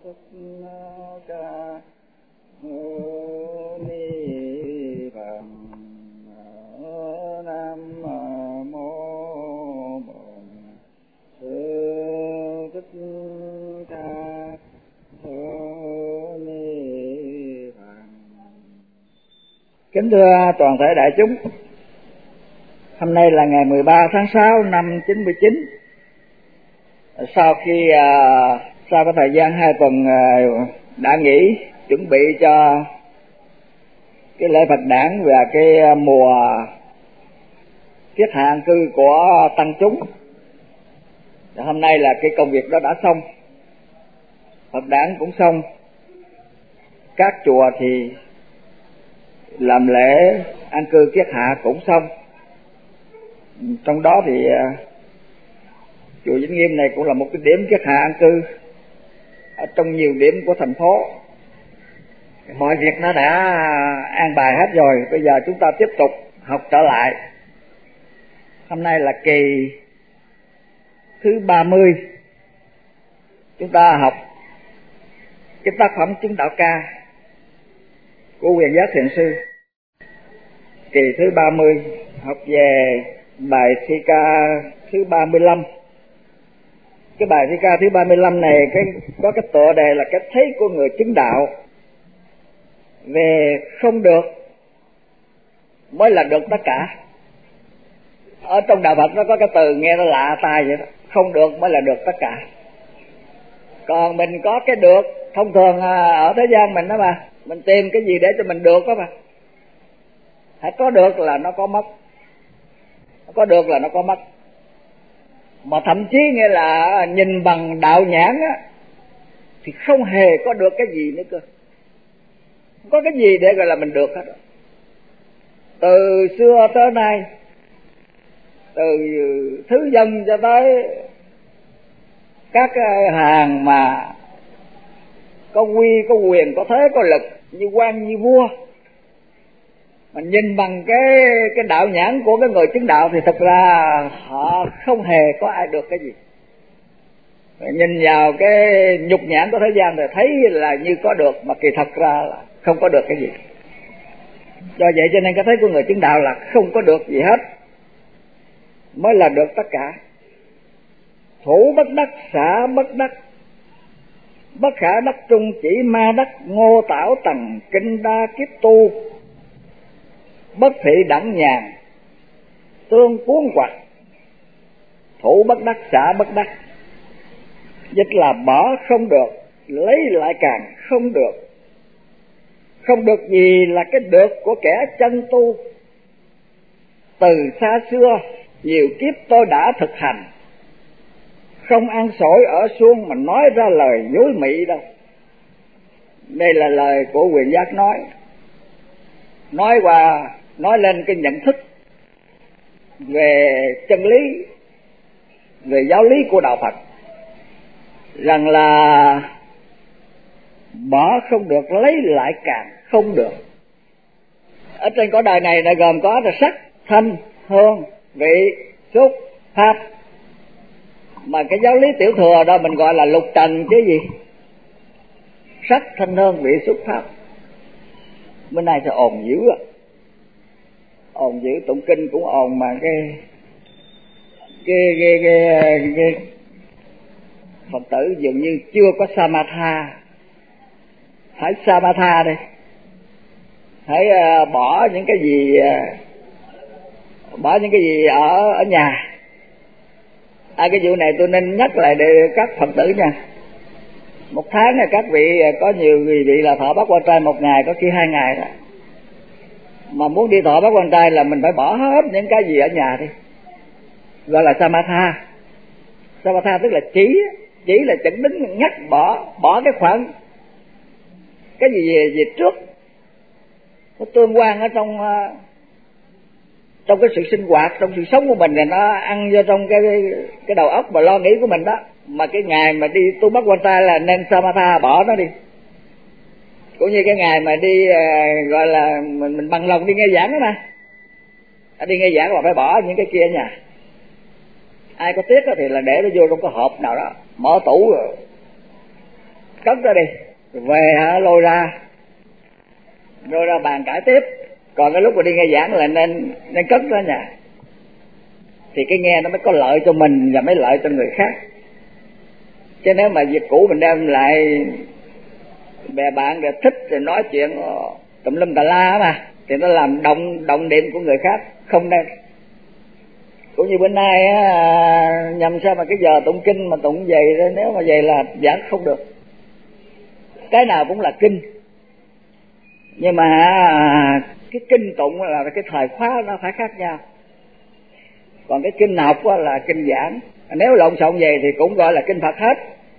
Thích Ca Mâu Ni Phật. Nam mô Bổn Sư Thích Ca Mâu Ni Phật. Kính thưa toàn thể đại chúng, hôm nay là ngày 13 tháng 6 năm 99. Sau khi sau cái thời gian 2 tuần đã nghỉ chuẩn bị cho cái lễ Phật đản và cái mùa kiết hạ an cư của tăng chúng, hôm nay là cái công việc đó đã xong, Phật đản cũng xong, các chùa thì làm lễ an cư kiết hạ cũng xong. Trong đó thì chùa Vĩnh Nghiêm này cũng là một cái điểm kiết hạ an cư ở trong nhiều điểm của thành phố. Mọi việc nó đã an bài hết rồi, bây giờ chúng ta tiếp tục học trở lại. Hôm nay là kỳ thứ 30. Chúng ta học cái tác phẩm Chứng Đạo Ca của Quyền Giác Thiền Sư. Kỳ thứ 30 học về bài thi ca thứ 35. Cái bài thi ca thứ 35 này có cái tựa đề là cái thấy của người chứng đạo, về không được mới là được tất cả. Ở trong đạo Phật nó có cái từ nghe nó lạ tai vậy đó, không được mới là được tất cả. Còn mình có cái được thông thường ở thế gian mình đó mà, mình tìm cái gì để cho mình được đó mà. Hãy có được là nó có mất, có được là nó có mất. Mà thậm chí nghĩa là nhìn bằng đạo nhãn á thì không hề có được cái gì nữa cơ. Không có cái gì để gọi là mình được hết. Từ xưa tới nay, từ thứ dân cho tới các hàng mà có uy, có quyền, có thế, có lực như quan như vua, mà nhìn bằng cái đạo nhãn của cái người chứng đạo thì thật ra họ không hề có ai được cái gì. Nhìn vào cái nhục nhãn của thế gian thì thấy là như có được, mà kỳ thật ra là không có được cái gì. Do vậy cho nên cái thấy của người chứng đạo là không có được gì hết mới là được tất cả. Thủ bất đắc, xả bất đắc, bất khả đắc trung, chỉ ma đắc, ngô tảo tầng kinh đa kiếp tu, bất thị đẳng nhàn, tương cuốn quạch. Thủ bất đắc, xả bất đắc, dịch là bỏ không được, lấy lại càng không được. Không được gì là cái được của kẻ chân tu. Từ xa xưa nhiều kiếp tôi đã thực hành, không ăn xổi ở suông mà nói ra lời dối mị đâu. Đây là lời của Quyền Giác nói lên cái nhận thức về chân lý, về giáo lý của đạo Phật, rằng là bỏ không được, lấy lại càng không được. Ở trên cõi đời này gồm có là sắc, thanh, hương, vị, xúc, pháp. Mà cái giáo lý tiểu thừa đó mình gọi là lục trần chứ gì. Sắc, thanh, hương, vị, xúc, pháp. Bữa nay sẽ ồn dữ á, ồn dữ, tụng kinh cũng ồn, mà cái Phật tử dường như chưa có samatha. Hãy samatha đi, hãy bỏ những cái gì ở nhà. Cái vụ này tôi nên nhắc lại để các Phật tử nha. Một tháng này các vị có nhiều vị là thọ bát quan trai 1 ngày, có khi 2 ngày đó. Mà muốn đi thọ bát quan trai là mình phải bỏ hết những cái gì ở nhà đi, gọi là samatha. Samatha tức là chỉ là chẩn đứng nhắc bỏ cái khoảng cái gì trước nó tương quan ở trong cái sự sinh hoạt, trong sự sống của mình, là nó ăn vô trong cái đầu óc và lo nghĩ của mình đó. Mà cái ngày mà đi tu bát quan trai là nên samatha, bỏ nó đi. Cũng như cái ngày mà đi gọi là mình bằng lòng đi nghe giảng đó mà, đi nghe giảng là phải bỏ những cái kia ở nhà. Ai có tiếc thì là để nó vô trong cái hộp nào đó, mở tủ rồi cất ra đi, về lôi ra bàn cãi tiếp. Còn cái lúc mà đi nghe giảng là nên cất ra nhà, thì cái nghe nó mới có lợi cho mình và mới lợi cho người khác. Chứ nếu mà việc cũ mình đem lại bè bạn để thích rồi nói chuyện tùm lum tà la mà, thì nó làm động niệm của người khác, không nên. Cũng như bữa nay nhằm sao mà cái giờ tụng kinh mà tụng vậy, nếu mà vậy là giảng không được. Cái nào cũng là kinh, nhưng mà cái kinh tụng là cái thời khóa nó phải khác nhau. Còn cái kinh học là kinh giảng, nếu lộn xộn vậy thì cũng gọi là kinh Phật hết.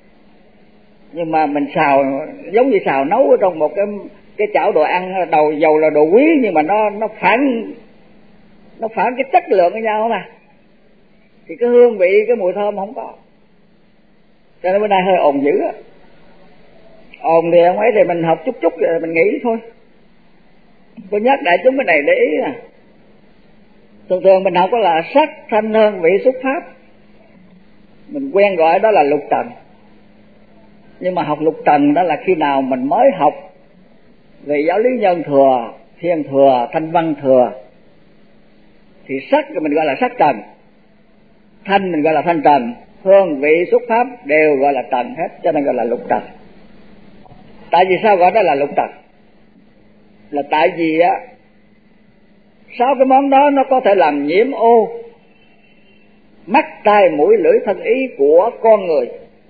Nhưng mà mình xào giống như xào nấu ở trong một cái chảo đồ ăn, đầu dầu là đồ quý, nhưng mà nó phản cái chất lượng với nhau mà, thì cái hương vị, cái mùi thơm không có. Cho nên bữa nay hơi ồn dữ á. Ồn thì không ấy thì mình học chút rồi mình nghĩ thôi. Tôi nhắc đại chúng cái này để ý nè. Thường mình học đó là sắc thanh hương vị xúc pháp, mình quen gọi đó là lục trần. Nhưng mà học lục trần đó là khi nào mình mới học về giáo lý nhân thừa, thiên thừa, thanh văn thừa, thì sắc thì mình gọi là sắc trần, thanh mình gọi là thanh trần, hương vị xúc pháp đều gọi là trần hết, cho nên gọi là lục trần. Tại vì sao gọi đó là lục trần? Là tại vì á, 6 cái món đó nó có thể làm nhiễm ô mắt, tai, mũi, lưỡi, thân, ý của con người.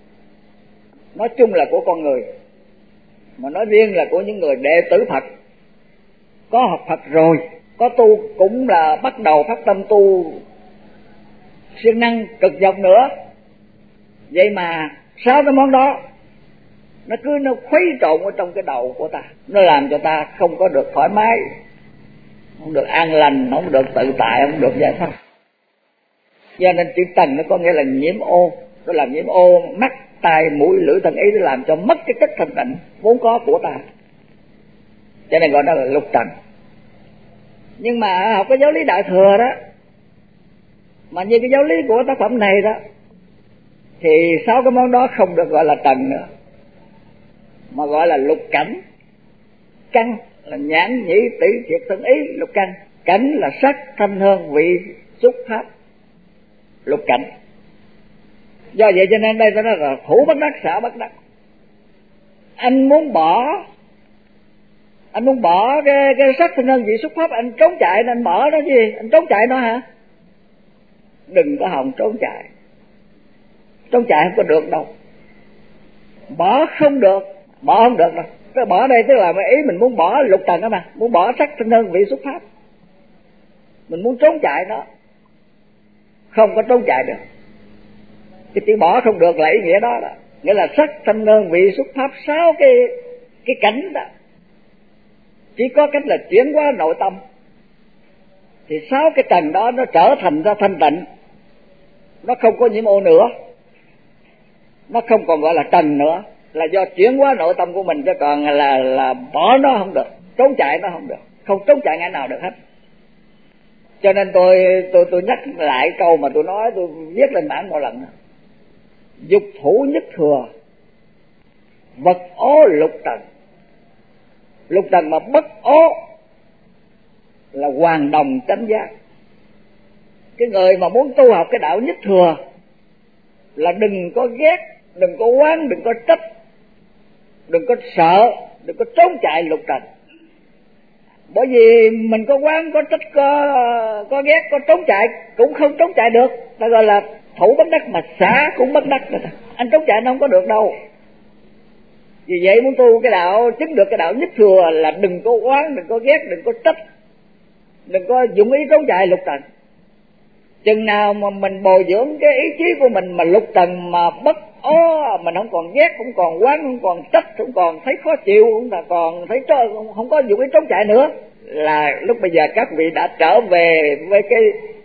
Nói chung là của con người, mà nói riêng là của những người đệ tử Phật, có học Phật rồi, có tu, cũng là bắt đầu phát tâm tu siêng năng cực nhọc nữa. Vậy mà 6 cái món đó nó cứ khuấy trộn ở trong cái đầu của ta, nó làm cho ta không có được thoải mái, không được an lành, không được tự tại, không được giải thoát. Cho nên chữ trần nó có nghĩa là nhiễm ô, nó làm nhiễm ô mắt, tai, mũi, lưỡi, thân, ý, nó làm cho mất cái chất thanh tịnh vốn có của ta, cho nên gọi đó là lục trần. Nhưng mà học cái giáo lý đại thừa đó, mà như cái giáo lý của tác phẩm này đó, thì 6 cái món đó không được gọi là trần nữa, mà gọi là lục cảnh. Căn là nhãn, nhĩ, tỷ, thiệt, thân, ý, lục căn. Cảnh là sắc, thanh, hương, vị, xúc pháp, lục cảnh. Do vậy cho nên đây nó là thủ bất đắc, xả bất đắc. Anh muốn bỏ cái sắc, thanh, hương, vị, xúc pháp, anh trốn chạy, anh bỏ nó gì? Anh trốn chạy nó hả? Đừng có hòng trốn chạy. Trốn chạy không có được đâu. Bỏ không được đâu. Cái bỏ đây tức là ý mình muốn bỏ lục trần đó mà, muốn bỏ sắc, thanh, hương, vị, xúc pháp. Mình muốn trốn chạy nó, không có trốn chạy được. Cái chữ bỏ không được là ý nghĩa đó, nghĩa là sắc, thanh, hương, vị, xúc pháp, 6 cái cảnh đó, chỉ có cách là chuyển qua nội tâm, thì 6 cái trần đó nó trở thành ra thanh tịnh, nó không có nhiễm ô nữa, nó không còn gọi là trần nữa, là do chuyển qua nội tâm của mình, chứ còn là bỏ nó không được, trốn chạy nó không được, không trốn chạy ngày nào được hết. Cho nên tôi nhắc lại câu mà tôi nói, tôi viết lên bảng một lần: dục thủ nhất thừa, vật ố lục trần. Lục trần mà bất ố là hoàn đồng chánh giác. Cái người mà muốn tu học cái đạo nhất thừa là đừng có ghét, đừng có oán, đừng có trách, đừng có sợ, đừng có trốn chạy lục trần. Bởi vì mình có oán, có trách, có ghét, có trốn chạy cũng không trốn chạy được. Ta gọi là thủ bất đắc mà xả cũng bất đắc. Anh trốn chạy nó không có được đâu. Vì vậy muốn tu cái đạo, chứng được cái đạo nhất thừa là đừng có oán, đừng có ghét, đừng có trách, đừng có dụng ý trốn chạy lục trần. Chừng nào mà mình bồi dưỡng cái ý chí của mình mà lục trần mà bất ố, mình không còn ghét, không còn oán, không còn trách, không còn thấy khó chịu, không còn thấy không có dụng ý trốn chạy nữa, là lúc bây giờ các vị đã trở về với cái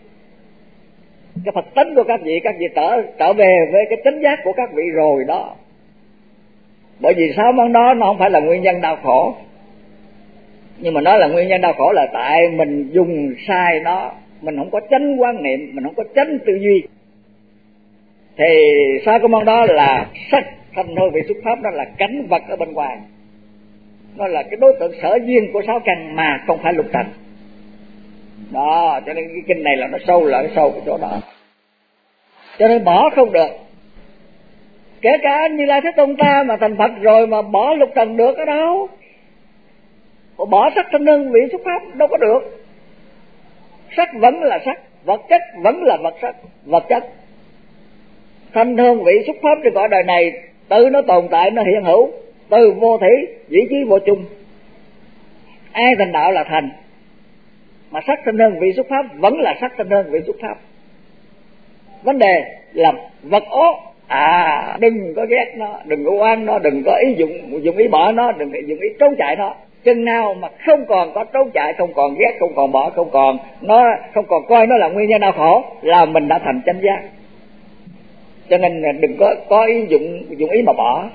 Phật tính của các vị trở về với cái tính giác của các vị rồi đó. Bởi vì 6 món đó nó không phải là nguyên nhân đau khổ, nhưng mà nó là nguyên nhân đau khổ là tại mình dùng sai nó, mình không có chánh quan niệm, mình không có chánh tư duy. Thì 6 cái món đó là sắc, Thanh hương vị xuất pháp nó là cảnh vật ở bên ngoài, nó là cái đối tượng sở duyên của sáu căn mà không phải lục trần. Đó, cho nên cái kinh này là nó sâu lại sâu cái chỗ đó, cho nên bỏ không được. Kể cả Như Lai Thế Tôn ta mà thành Phật rồi mà bỏ lục trần được ở đâu? Bỏ sắc thanh hương vị xuất pháp đâu có được. Sắc vẫn là sắc, vật chất vẫn là vật chất. Thanh hương vị xuất pháp trên cõi đời này tự nó tồn tại, nó hiện hữu, từ vô thủy vĩ chí vô chung. Ai thành đạo là thành, mà sắc thanh hương vị xuất pháp vẫn là sắc thanh hương vị xuất pháp. Vấn đề là vật ố, đừng có ghét nó, đừng có oán nó, đừng có ý dụng ý bỏ nó, đừng có dụng ý trốn chạy nó. Chừng nào mà không còn có trốn chạy, không còn ghét, không còn bỏ, không còn coi nó là nguyên nhân đau khổ, là mình đã thành chánh giác. Cho nên đừng có ý dụng ý mà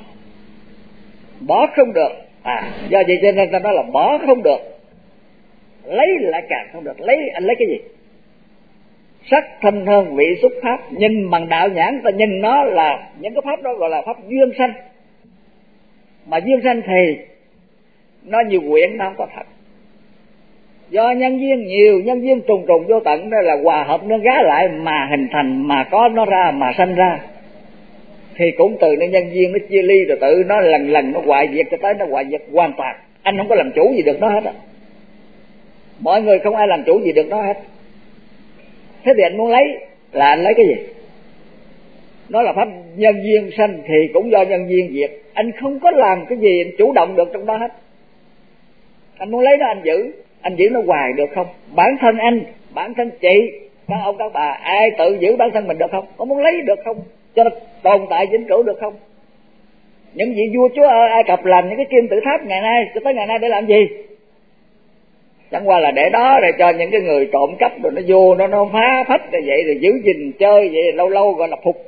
bỏ không được. Do vậy cho nên ta nói là bỏ không được, lấy lại càng không được. Anh lấy cái gì? Sắc thanh hương vị xuất pháp. Nhìn bằng đạo nhãn ta nhìn nó là những cái pháp đó gọi là pháp duyên sanh. Mà duyên sanh thì nó nhiều quyển, nó không có thật. Do nhân duyên nhiều, nhân duyên trùng vô tận, đó là hòa hợp nó gá lại mà hình thành, mà có nó ra, mà sanh ra. Thì cũng từ nó nhân duyên nó chia ly, rồi tự nó lần nó hoại diệt cho tới nó hoại diệt hoàn toàn. Anh không có làm chủ gì được nó hết á. Mọi người không ai làm chủ gì được nó hết. Thế thì anh muốn lấy là anh lấy cái gì? Nó là pháp nhân duyên sanh thì cũng do nhân duyên diệt. Anh không có làm cái gì anh chủ động được trong đó hết. Anh muốn lấy nó anh giữ nó hoài được không? Bản thân anh, bản thân chị, các ông các bà, ai tự giữ bản thân mình được không? Có muốn lấy được không? Cho nó tồn tại vĩnh cửu được không? Những vị vua chúa ở Ai Cập làm những cái kim tự tháp ngày nay cho tới ngày nay để làm gì? Chẳng qua là để đó để cho những cái người trộm cắp rồi nó vô nó phá phách rồi vậy, rồi giữ gìn chơi vậy, lâu lâu gọi là phục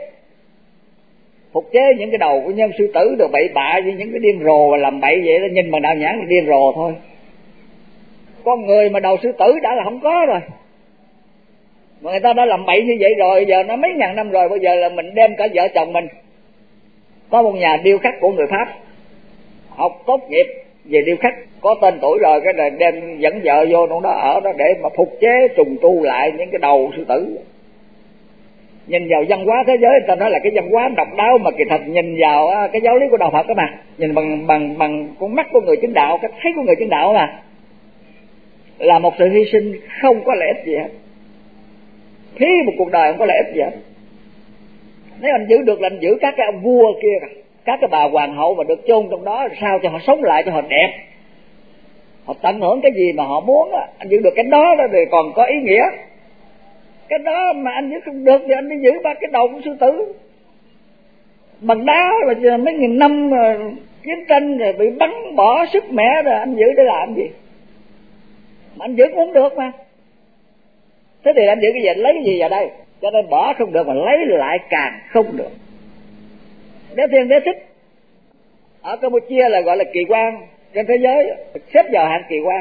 chế những cái đầu của nhân sư tử rồi bậy bạ như những cái điên rồ làm bậy vậy đó. Nhìn bằng đạo nhãn là điên rồ thôi. Con người mà đầu sư tử đã là không có rồi, mà người ta đã làm bậy như vậy rồi, giờ nó mấy ngàn năm rồi, bây giờ là mình đem cả vợ chồng mình. Có một nhà điêu khắc của người Pháp học tốt nghiệp về điêu khắc, có tên tuổi rồi, cái này đem dẫn vợ vô trong đó ở đó để mà phục chế trùng tu lại những cái đầu sư tử. Nhìn vào văn hóa thế giới người ta nói là cái văn hóa độc đáo, mà kỳ thật nhìn vào cái giáo lý của đạo Phật đó mà, nhìn bằng con mắt của người chứng đạo, cái thấy của người chứng đạo mà, là một sự hy sinh không có lợi ích gì hết. Phí một cuộc đời không có lợi ích gì hết. Nếu anh giữ được là anh giữ các cái ông vua kia, các cái bà hoàng hậu mà được chôn trong đó, sao cho họ sống lại cho họ đẹp, họ tận hưởng cái gì mà họ muốn á. Anh giữ được cái đó thì còn có ý nghĩa. Cái đó mà anh giữ không được thì anh đi giữ ba cái đầu của sư tử bằng đá, là mấy nghìn năm chiến tranh rồi bị bắn bỏ sức mẻ rồi, anh giữ để làm gì? Mà anh giữ cũng không được mà. Thế thì anh giữ cái gì, anh lấy cái gì vào đây? Cho nên bỏ không được mà lấy lại càng không được. Đế Thiên Đế Thích ở Campuchia là gọi là kỳ quan trên thế giới, xếp vào hạng kỳ quan.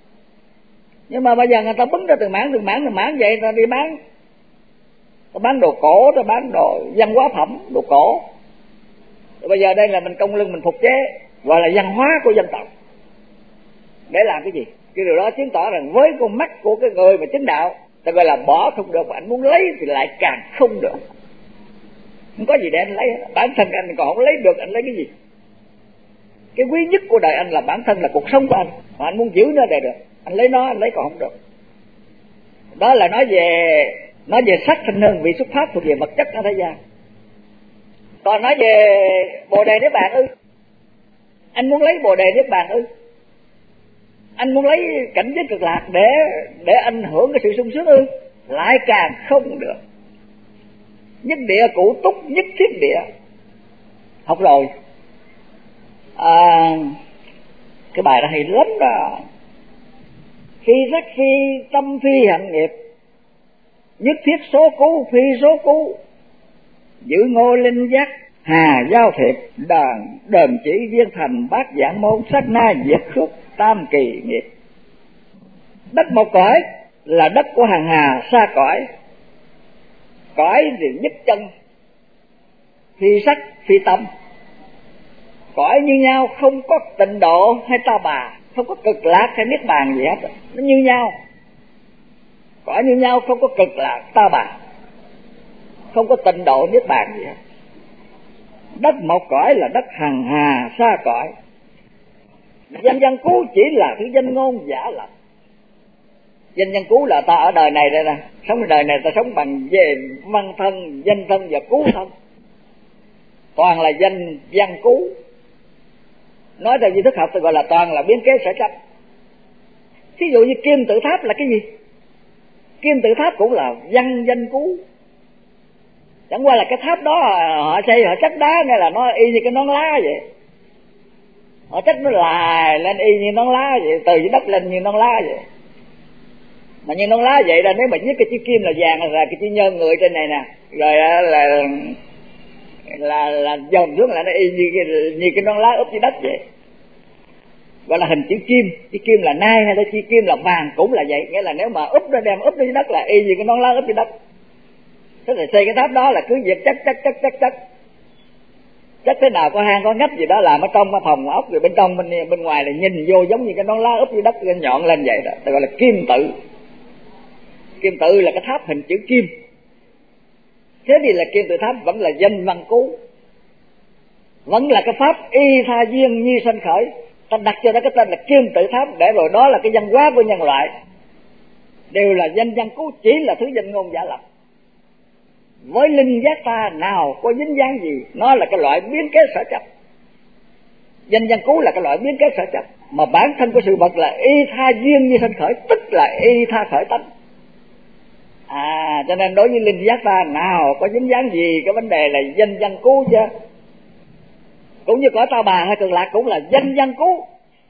Nhưng mà bây giờ người ta bứng ra từng mảng vậy, người ta đi bán. Ta bán đồ cổ, ta bán đồ văn hóa phẩm, đồ cổ. Rồi bây giờ đây là mình công lưng mình phục chế, gọi là văn hóa của dân tộc. Để làm cái gì? Cái điều đó chứng tỏ rằng với con mắt của cái người mà chứng đạo, ta gọi là bỏ không được, mà anh muốn lấy thì lại càng không được. Không có gì để anh lấy, bản thân anh còn không lấy được, anh lấy cái gì? Cái quý nhất của đời anh là bản thân, là cuộc sống của anh, mà anh muốn giữ nó để được, anh lấy nó, anh lấy còn không được. Đó là nói về sắc thanh hương vị xuất pháp thuộc về vật chất ở thế gian. Còn nói về Bồ Đề Niết Bàn ư? Anh muốn lấy Bồ Đề Niết Bàn ư? Anh muốn lấy cảnh giới cực lạc để anh hưởng cái sự sung sướng ư? Lại càng không được. Nhất địa cụ túc nhất thiết địa. Học rồi. Cái bài đó hay lắm đó. Phi sắc phi tâm phi hạnh nghiệp, nhất thiết số cứu phi số cứu, giữ ngôi linh giác hà giao thiệp, đờn chỉ viên thành bát giảng môn, sát na diệt khúc tam kỳ nghiệp. Đất một cõi là đất của hàng hà xa cõi, cõi thì nhất chân, phi sắc, phi tâm. Cõi như nhau, không có tịnh độ hay ta bà, không có cực lạc hay niết bàn gì hết, nó như nhau. Cõi như nhau, không có cực lạc ta bà, không có tịnh độ niết bàn gì hết. Đất một cõi là đất hằng hà xa cõi. Danh văn cú chỉ là thứ danh ngôn giả lập. Danh văn cú là ta ở đời này đây nè, sống đời này ta sống bằng về văn thân, danh thân và cú thân, toàn là danh văn cú. Nói theo duy thức học tôi gọi là toàn là biến kế sở chấp. Thí dụ như kim tự tháp là cái gì? Kim tự tháp cũng là văn danh cú. Chẳng qua là cái tháp đó họ xây họ chất đá nghe là nó y như cái nón lá vậy. Họ chất nó lại lên y như nón lá vậy, từ dưới đất lên như nón lá vậy. Mà như nón lá vậy là nếu mà viết cái chữ kim là vàng là cái chữ nhân người trên này nè, rồi là dòng xuống là nó y như cái nón lá úp dưới đất vậy. Gọi là hình chữ kim là nai hay là chữ kim là vàng cũng là vậy, nghĩa là nếu mà úp nó đem úp dưới đất là y như cái nón lá úp dưới đất. Thế thì xây cái tháp đó là cứ việc chắc thế nào có hang có ngách gì đó làm ở trong cái phòng ốc, rồi bên trong bên ngoài là nhìn vô giống như cái nón lá úp dưới đất nhọn lên vậy đó, gọi là kim tự. Kim tự là cái tháp hình chữ kim. Thế thì là kim tự tháp vẫn là danh văn cú, vẫn là cái pháp y tha duyên như sanh khởi. Ta đặt cho nó cái tên là kim tự tháp để rồi đó là cái văn hóa của nhân loại, đều là danh văn cú, chỉ là thứ danh ngôn giả lập. Với linh giác ta nào có dính dáng gì, nó là cái loại biến kế sở chấp. Danh văn cú là cái loại biến kế sở chấp, mà bản thân của sự vật là y tha duyên như sanh khởi, tức là y tha khởi tánh. Cho nên đối với linh giác ta nào có dính dáng gì cái vấn đề là danh văn cú chứ. Cũng như cõi ta bà hay cực lạc cũng là danh văn cú.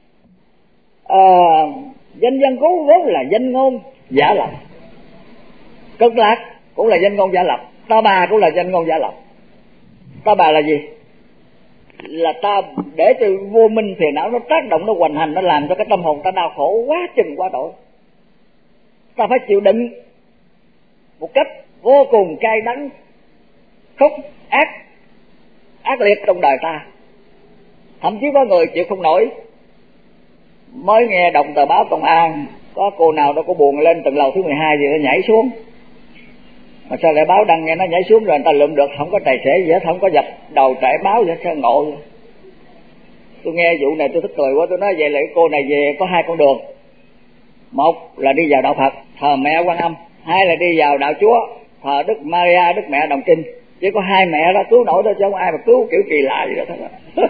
Danh văn cú vốn là danh ngôn giả lập, cực lạc cũng là danh ngôn giả lập, ta bà cũng là danh ngôn giả lập. Ta bà là gì? Là ta để từ vô minh phiền não nó tác động, nó hoành hành, nó làm cho cái tâm hồn ta đau khổ quá chừng quá độ. Ta phải chịu đựng một cách vô cùng cay đắng, khốc ác liệt trong đời ta. Thậm chí có người chịu không nổi. Mới nghe đọc tờ báo Công an, có cô nào đó có buồn lên tầng lầu thứ 12 gì nó nhảy xuống. Mà sao lại báo đăng nghe nó nhảy xuống rồi người ta lượm được, không có tài xế gì hết, không có dập đầu trải báo gì hết, ngộ. Tôi nghe vụ này tôi tức cười quá, tôi nói vậy là cái cô này về có hai con đường. Một là đi vào đạo Phật, thờ mẹ Quan Âm. Hai là đi vào đạo Chúa, thờ Đức Maria, Đức Mẹ Đồng Trinh. Chỉ có hai mẹ đó cứu nổi thôi, chứ không ai mà cứu kiểu kỳ lạ gì đó thôi.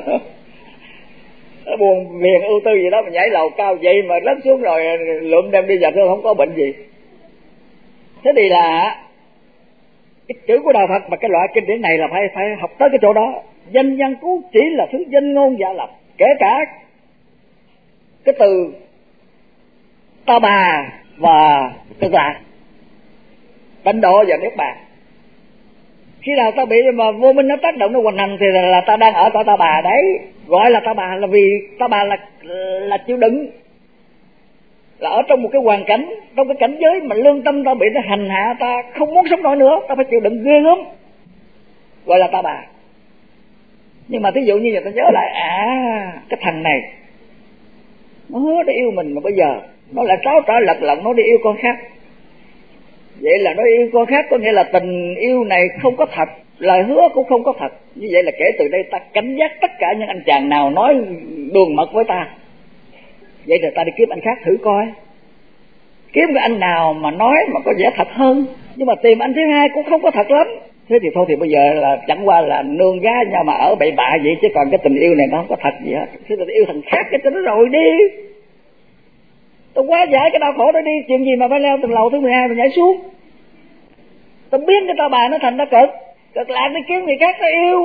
Nó buồn phiền ưu tư gì đó mà nhảy lầu cao vậy mà lấn xuống rồi lượm đem đi vào, không có bệnh gì. Thế thì là cái chữ của đạo Phật mà cái loại kinh điển này là phải học tới cái chỗ đó. Danh văn cú chỉ là thứ danh ngôn giả lập, kể cả cái từ ta bà và cực lạc, tịnh độ và niết bàn. Khi nào ta bị mà vô minh nó tác động, nó hoành hành thì là ta đang ở cõi ta bà đấy. Gọi là ta bà là vì ta bà là chịu đựng, là ở trong một cái hoàn cảnh, trong cái cảnh giới mà lương tâm ta bị nó hành hạ, ta không muốn sống nổi nữa, ta phải chịu đựng ghê gớm, gọi là ta bà. Nhưng mà thí dụ như người ta nhớ lại, cái thằng này nó đã yêu mình mà bây giờ nó lại tráo trở lật lọng, nó đi yêu con khác. Vậy là nó yêu con khác, có nghĩa là tình yêu này không có thật, lời hứa cũng không có thật. Như vậy là kể từ đây ta cảnh giác tất cả những anh chàng nào nói đường mật với ta. Vậy thì ta đi kiếm anh khác thử coi, kiếm cái anh nào mà nói mà có vẻ thật hơn, nhưng mà tìm anh thứ hai cũng không có thật lắm. Thế thì thôi thì bây giờ là chẳng qua là nương gái nhau mà ở bậy bạ vậy, chứ còn cái tình yêu này nó không có thật gì hết. Thế thì yêu thằng khác cái cho nó rồi đi. Tôi quá giải cái đau khổ đó đi, chuyện gì mà phải leo tầng lầu thứ 12 mà nhảy xuống. Tôi biến cái ta bà nó thành nó cực lạc đi kiếm người khác nó yêu.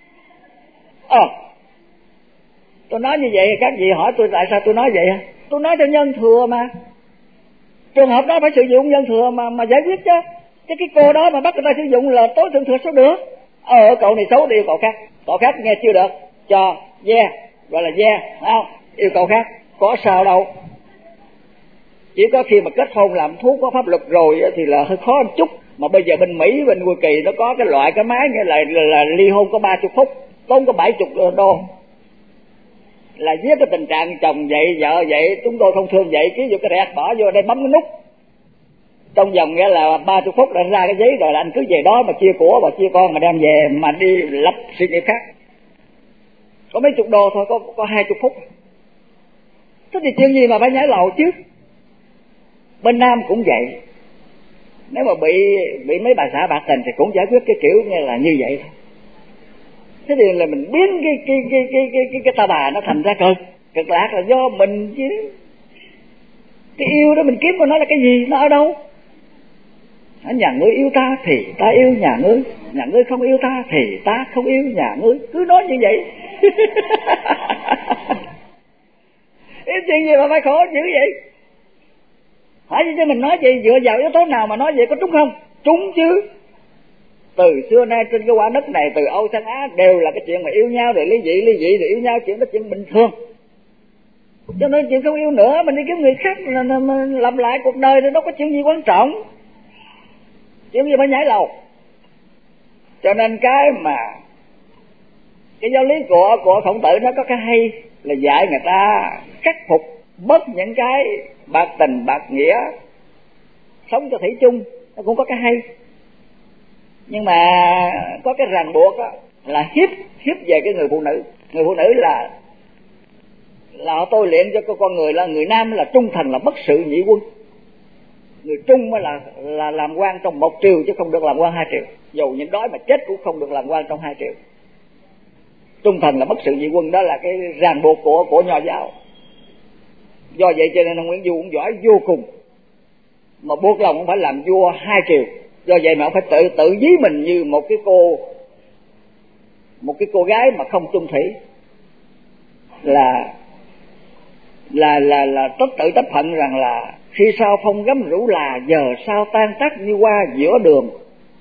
Tôi nói như vậy các vị hỏi tôi tại sao tôi nói vậy. Tôi nói cho nhân thừa mà. Trường hợp đó phải sử dụng nhân thừa mà giải quyết chứ. Chứ cái cô đó mà bắt người ta sử dụng là tối thượng thừa sao được. Cậu này xấu thì yêu cậu khác nghe chưa được, cho gọi là không? Yêu cậu khác có sao đâu. Chỉ có khi mà kết hôn làm thuốc có pháp luật rồi thì là hơi khó một chút. Mà bây giờ bên Mỹ, bên Hoa Kỳ nó có cái loại cái máy nghĩa là ly hôn có 30 phút, tốn có 70 đô. Là với cái tình trạng chồng vậy, vợ vậy, chúng tôi không thương vậy, ký vô cái rẹt bỏ vô đây bấm cái nút. Trong vòng nghĩa là 30 phút là ra cái giấy rồi là anh cứ về đó mà chia của và chia con mà đem về mà đi lập sự nghiệp khác. Có mấy chục đô thôi, có 20 phút. Thế thì chuyện gì mà phải nhảy lầu chứ. Bên Nam cũng vậy. Nếu mà bị mấy bà xã bạc tình thì cũng giải quyết cái kiểu như là như vậy thôi. Thế thì là mình biến cái ta bà nó thành ra cực lạc là do mình chứ. Cái yêu đó mình kiếm của nó là cái gì, nó ở đâu? Nhà ngươi yêu ta thì ta yêu nhà ngươi không yêu ta thì ta không yêu nhà ngươi. Cứ nói như vậy. Cái chuyện gì mà phải khổ dữ vậy? Hỏi chứ mình nói gì, dựa vào yếu tố nào mà nói vậy, có trúng không? Trúng chứ. Từ xưa nay trên cái quả đất này, từ Âu sang Á đều là cái chuyện mà yêu nhau rồi ly dị rồi yêu nhau, chuyện đó chuyện bình thường. Cho nên chuyện không yêu nữa, mình đi kiếm người khác là làm lại cuộc đời thì đâu có chuyện gì quan trọng. Chuyện gì phải nhảy lầu. Cho nên cái giáo lý của Khổng Tử nó có cái hay là dạy người ta khắc phục bớt những cái bạc tình bạc nghĩa, sống cho thủy chung, nó cũng có cái hay. Nhưng mà có cái ràng buộc đó, là hiếp về cái người phụ nữ. Người phụ nữ là họ tôi luyện cho con người là người nam là trung thành, là bất sự nhị quân. Người trung mới là làm quan trong 1 triều chứ không được làm quan 2 triều. Dù nhịn đói mà chết cũng không được làm quan trong 2 triều. Trung thành là bất sự nhị quân, đó là cái ràng buộc của Nho giáo. Do vậy cho nên ông Nguyễn Du cũng giỏi vô cùng, mà buộc lòng cũng phải làm vua 2 triều. Do vậy mà ông phải tự ví mình như một cái cô gái mà không chung thủy, là tự trách phận rằng là khi sao phong gấm rủ là, giờ sao tan tác như hoa giữa đường.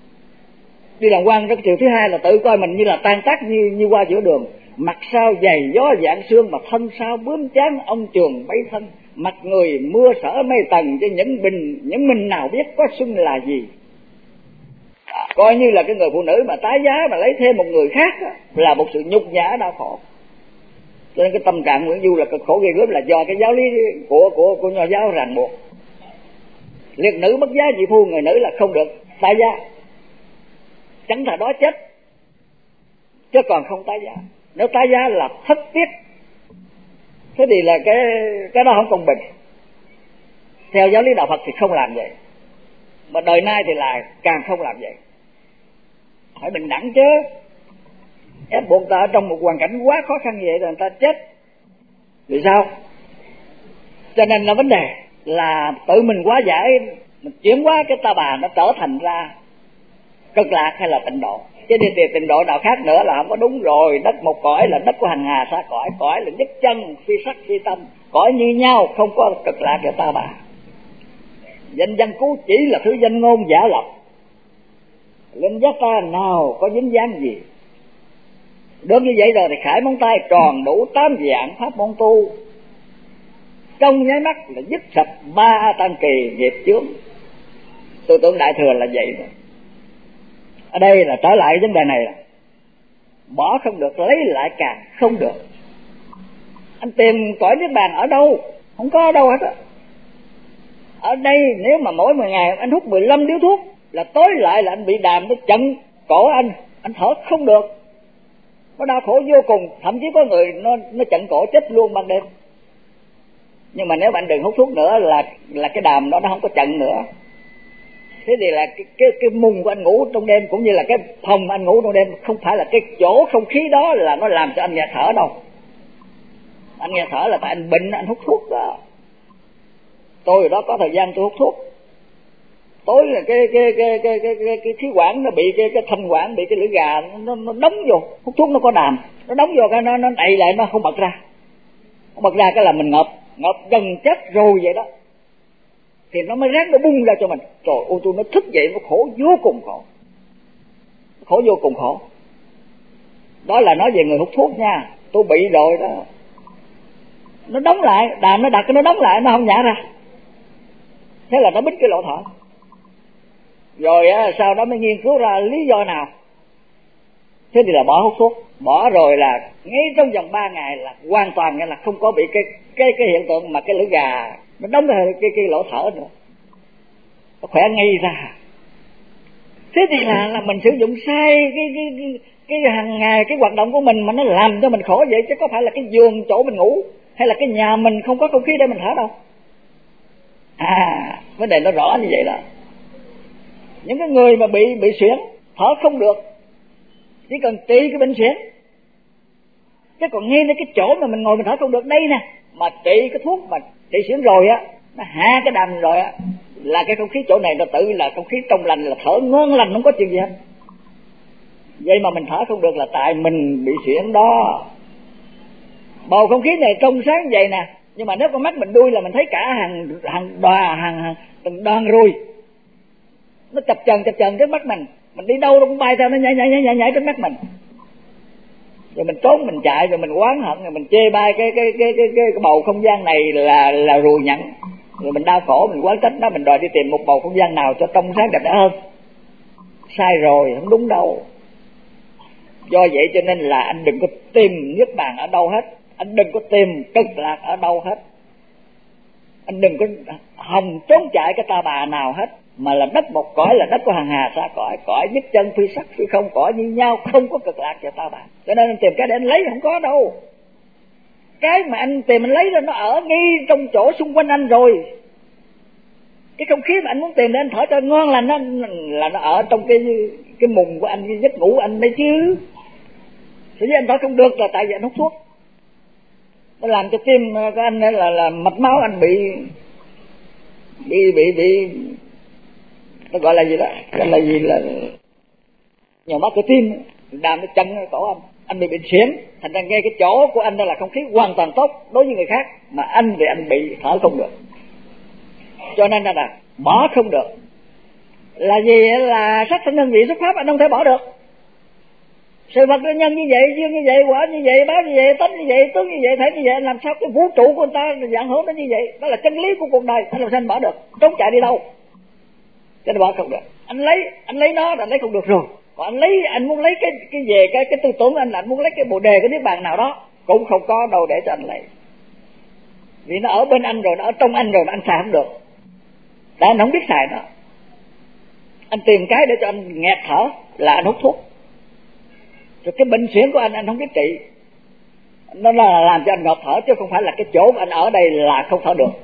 Đi làm quan cái triều thứ 2 là tự coi mình như là tan tác như hoa giữa đường. Mặt sao dày gió dạng sương, mà thân sao bướm chán ông trường bay thân. Mặt người mưa sở mây tầng, cho những mình nào biết có xuân là gì. Coi như là cái người phụ nữ mà tái giá mà lấy thêm một người khác đó, là một sự nhục nhã đau khổ. Cho nên cái tâm trạng Nguyễn Du là cực khổ ghê gớm, là do cái giáo lý của Nho giáo ràng buộc. Liệt nữ bất giá dị phu, người nữ là không được tái giá, chẳng thà đó chết chứ còn không tái giá. Nếu tái giá là thất tiết. Thế thì là cái đó không công bình. Theo giáo lý đạo Phật thì không làm vậy, mà đời nay thì là càng không làm vậy. Phải bình đẳng chứ. Ép buộc ta ở trong một hoàn cảnh quá khó khăn vậy rồi người ta chết vì sao? Cho nên là vấn đề là tự mình quá giải, mình chuyển hóa cái ta bà nó trở thành ra cực lạc hay là tịnh độ. Chứ đi tìm tịnh độ nào khác nữa là không có đúng rồi. Đất một cõi là đất của hành hà xa cõi, cõi là nhất chân phi sắc phi tâm, cõi như nhau, không có cực lạc cho ta bà. Danh văn cú chỉ là thứ danh ngôn giả lập, linh giác ta nào có dính dáng gì. Được như vậy rồi thì khải móng tay tròn đủ 8 dạng pháp môn tu, trong nháy mắt là dứt sạch 3 tam kỳ nghiệp chướng. Tư tưởng Đại Thừa là vậy rồi. Ở đây là trở lại vấn đề này là bỏ không được, lấy lại càng không được. Anh tìm cõi niết bàn ở đâu? Không có ở đâu hết á. Ở đây nếu mà mỗi 10 ngày anh hút 15 điếu thuốc là tối lại là anh bị đàm nó chặn cổ anh thở không được, nó đau khổ vô cùng. Thậm chí có người nó chặn cổ chết luôn ban đêm. Nhưng mà nếu bạn đừng hút thuốc nữa là cái đàm đó nó không có chặn nữa. Thế thì là cái mùng của anh ngủ trong đêm, cũng như là cái phòng anh ngủ trong đêm, không phải là cái chỗ không khí đó là nó làm cho anh nghe thở đâu. Anh nghe thở là tại anh bệnh, anh hút thuốc đó. Tôi ở đó có thời gian tôi hút thuốc. Tối là cái khí quản nó bị cái thanh quản bị cái lưỡi gà nó đóng vô. Hút thuốc nó có đàm, nó đóng vô cái nó đậy lại, nó không bật ra. Nó bật ra cái là mình ngợp gần chết rồi vậy đó. Thì nó mới ráng nó bung ra cho mình. Trời ơi, tôi nó thức dậy nó khổ vô cùng khổ. Khổ vô cùng khổ. Đó là nói về người hút thuốc nha. Tôi bị rồi đó. Nó đóng lại, đàm nó đặt cái nó đóng lại, nó không nhả ra. Thế là nó bít cái lỗ thở. rồi sau đó mới nghiên cứu ra lý do nào. Thế thì là bỏ hút thuốc, bỏ rồi là ngay trong vòng 3 ngày là hoàn toàn nghĩa là không có bị cái hiện tượng mà cái lưỡi gà nó đóng cái lỗ thở nữa, nó khỏe ngay ra. Thế thì là mình sử dụng sai cái hàng ngày cái hoạt động của mình mà nó làm cho mình khổ vậy, chứ có phải là cái giường chỗ mình ngủ hay là cái nhà mình không có không khí để mình thở đâu. Vấn đề nó rõ như vậy đó. Những cái người mà bị suyễn thở không được chỉ cần trị cái bệnh suyễn, chứ còn ngay đến cái chỗ mà mình ngồi mình thở không được đây nè, mà trị cái thuốc mà trị suyễn rồi á, nó hạ cái đàm rồi á, là cái không khí chỗ này nó tự là không khí trong lành, là thở ngon lành không có chuyện gì hết. Vậy mà mình thở không được là tại mình bị suyễn đó. Bầu không khí này trong sáng vậy nè, nhưng mà nếu con mắt mình đuôi là mình thấy cả hàng từng đoàn ruồi nó chập chờn trước mắt mình đi đâu nó cũng bay theo, nó nhảy trước mắt mình. Rồi mình trốn, mình chạy, rồi mình oán hận, rồi mình chê bai cái bầu không gian này là ruồi nhặn, rồi mình đau khổ, mình oán trách nó, mình đòi đi tìm một bầu không gian nào cho trong sáng đẹp đẽ hơn. Sai rồi, không đúng đâu. Do vậy cho nên là anh đừng có tìm niết bàn ở đâu hết, anh đừng có tìm cực lạc ở đâu hết, anh đừng có hòng trốn chạy cái ta bà nào hết, mà là đất một cõi, là đất của hàng hà xa cõi, cõi nhất chân phi sắc phi không, cõi như nhau, không có cực lạc cho ta bà. Cho nên anh tìm cái để anh lấy không có đâu. Cái mà anh tìm anh lấy ra nó ở ngay trong chỗ xung quanh anh rồi. Cái không khí mà anh muốn tìm để anh thở cho ngon là nó ở trong cái mùng của anh, cái giấc ngủ anh đấy chứ. Sở dĩ anh thở không được là tại vì anh hút thuốc, nó làm cho tim của anh là mạch máu anh bị nó gọi là gì đó, gọi là gì, là nhồi máu cơ tim, đàm nó chân cổ anh bị bệnh suyễn. Thành ra ngay cái chỗ của anh đó là không khí hoàn toàn tốt đối với người khác, mà anh thì anh bị thở không được. Cho nên là bỏ không được là gì? Là sắc thanh nhân vị xuất pháp anh không thể bỏ được. Sự vật nhân như vậy, duyên như vậy, quả như vậy, báo như vậy, tánh như vậy, tướng như vậy, thể như vậy, làm sao cái vũ trụ của người ta dạng hữu nó như vậy? Đó là chân lý của cuộc đời, anh làm sao anh bỏ được? Trốn chạy đi đâu? Cho nên bỏ không được. Anh lấy nó là lấy không được rồi. Còn anh muốn lấy cái về cái tư tưởng của anh, là anh muốn lấy cái bồ đề, cái niết bàn nào đó cũng không có đâu để cho anh lấy. Vì nó ở bên anh rồi, nó ở trong anh rồi mà anh xài không được. Tại anh không biết xài nó. Anh tìm cái để cho anh nghẹt thở là anh hút thuốc. Rồi cái bệnh suyễn của anh không biết trị, nó là làm cho anh ngợp thở, chứ không phải là cái chỗ mà anh ở đây là không thở được.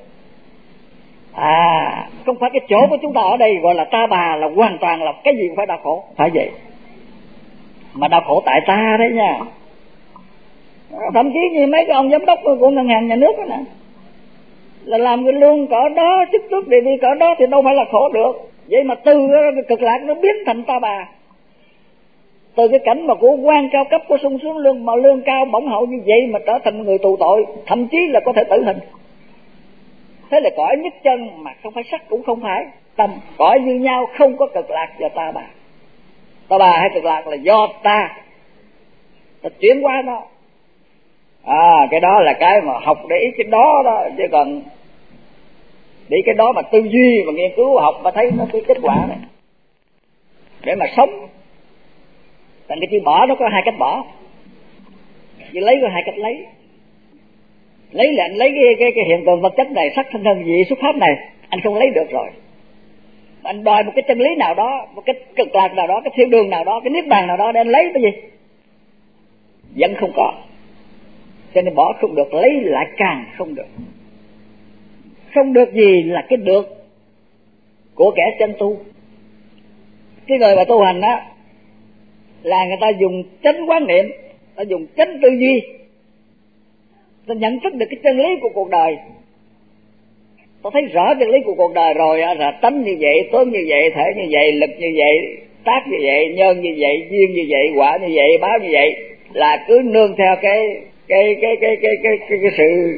Không phải cái chỗ của chúng ta ở đây gọi là ta bà là hoàn toàn là cái gì cũng phải đau khổ, phải vậy. Mà đau khổ tại ta đấy nha. Thậm chí như mấy cái ông giám đốc của ngân hàng nhà nước đó nè, là làm người lương cỡ đó, chức tước địa vị cỡ đó thì đâu phải là khổ được. Vậy mà từ cực lạc nó biến thành ta bà. Từ cái cảnh mà của quan cao cấp của sung sướng lương, mà lương cao bổng hậu như vậy mà trở thành người tù tội, thậm chí là có thể tử hình. Thế là cõi nhất chân mà không phải sắc cũng không phải tâm, cõi như nhau, không có cực lạc và ta bà. Ta bà hay cực lạc là do ta chuyển qua nó. Cái đó là cái mà học để ý cái đó đó, chứ còn để cái đó mà tư duy và nghiên cứu học mà thấy nó cái kết quả này để mà sống. Thành cái chữ bỏ nó có hai cách bỏ, chứ lấy có hai cách lấy. Lấy là anh lấy cái hiện tượng vật chất này, sắc thanh thân vị xuất pháp này, anh không lấy được rồi. Anh đòi một cái chân lý nào đó, một cái cực lạc nào đó, cái thiên đường nào đó, cái niết bàn nào đó để anh lấy cái gì? Vẫn không có. Cho nên bỏ không được, lấy lại càng không được. Không được gì là cái được của kẻ chân tu. Cái người mà tu hành á là người ta dùng chánh quán niệm, ta dùng chánh tư duy, ta nhận thức được cái chân lý của cuộc đời. Ta thấy rõ chân lý của cuộc đời rồi là tánh như vậy, tướng như vậy, thể như vậy, lực như vậy, tác như vậy, nhân như vậy, duyên như vậy, quả như vậy, báo như vậy, là cứ nương theo cái sự